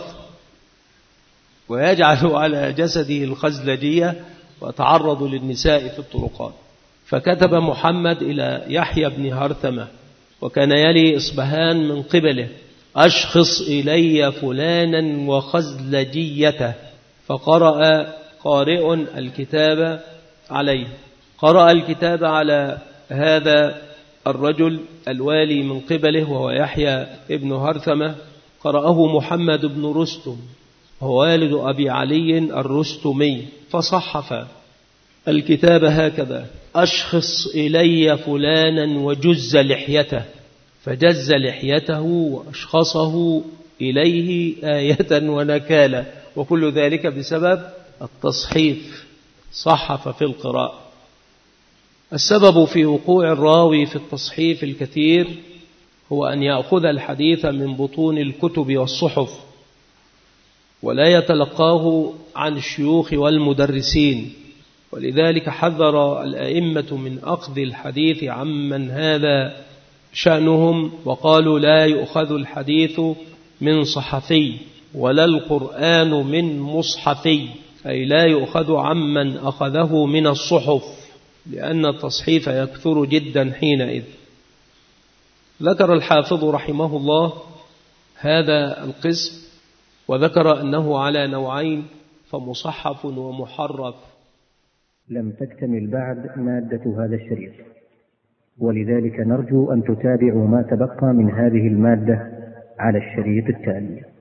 ويجعل على جسده الخزلجية، ويتعرض للنساء في الطرقات. فكتب محمد إلى يحيى بن هرثمة، وكان يلي إصبهان من قبله: أشخص إلي فلانا وخزلجيته. فقرأ قارئ الكتاب عليه، قرأ الكتاب على هذا الرجل الوالي من قبله وهو يحيى ابن هرثمة، قرأه محمد بن رستم وهو والد أبي علي الرستمي، فصحف الكتاب هكذا: أشخص إلي فلانا وجز لحيته، فجز لحيته وأشخصه إليه آية ونكالا، وكل ذلك بسبب التصحيف، صحف في القراءة. السبب في وقوع الراوي في التصحيف الكثير هو أن يأخذ الحديث من بطون الكتب والصحف ولا يتلقاه عن الشيوخ والمدرسين. ولذلك حذر الأئمة من أخذ الحديث عمن هذا شأنهم، وقالوا لا يؤخذ الحديث من صحفي ولا القرآن من مصحفي، أي لا يؤخذ عمن أخذه من الصحف، لأن التصحيف يكثر جدا حينئذ. ذكر الحافظ رحمه الله هذا القسم، وذكر أنه على نوعين، فمصحف ومحرف. لم تكتمل بعد مادة هذا الشريط، ولذلك نرجو أن تتابعوا ما تبقى من هذه المادة على الشريط التالي.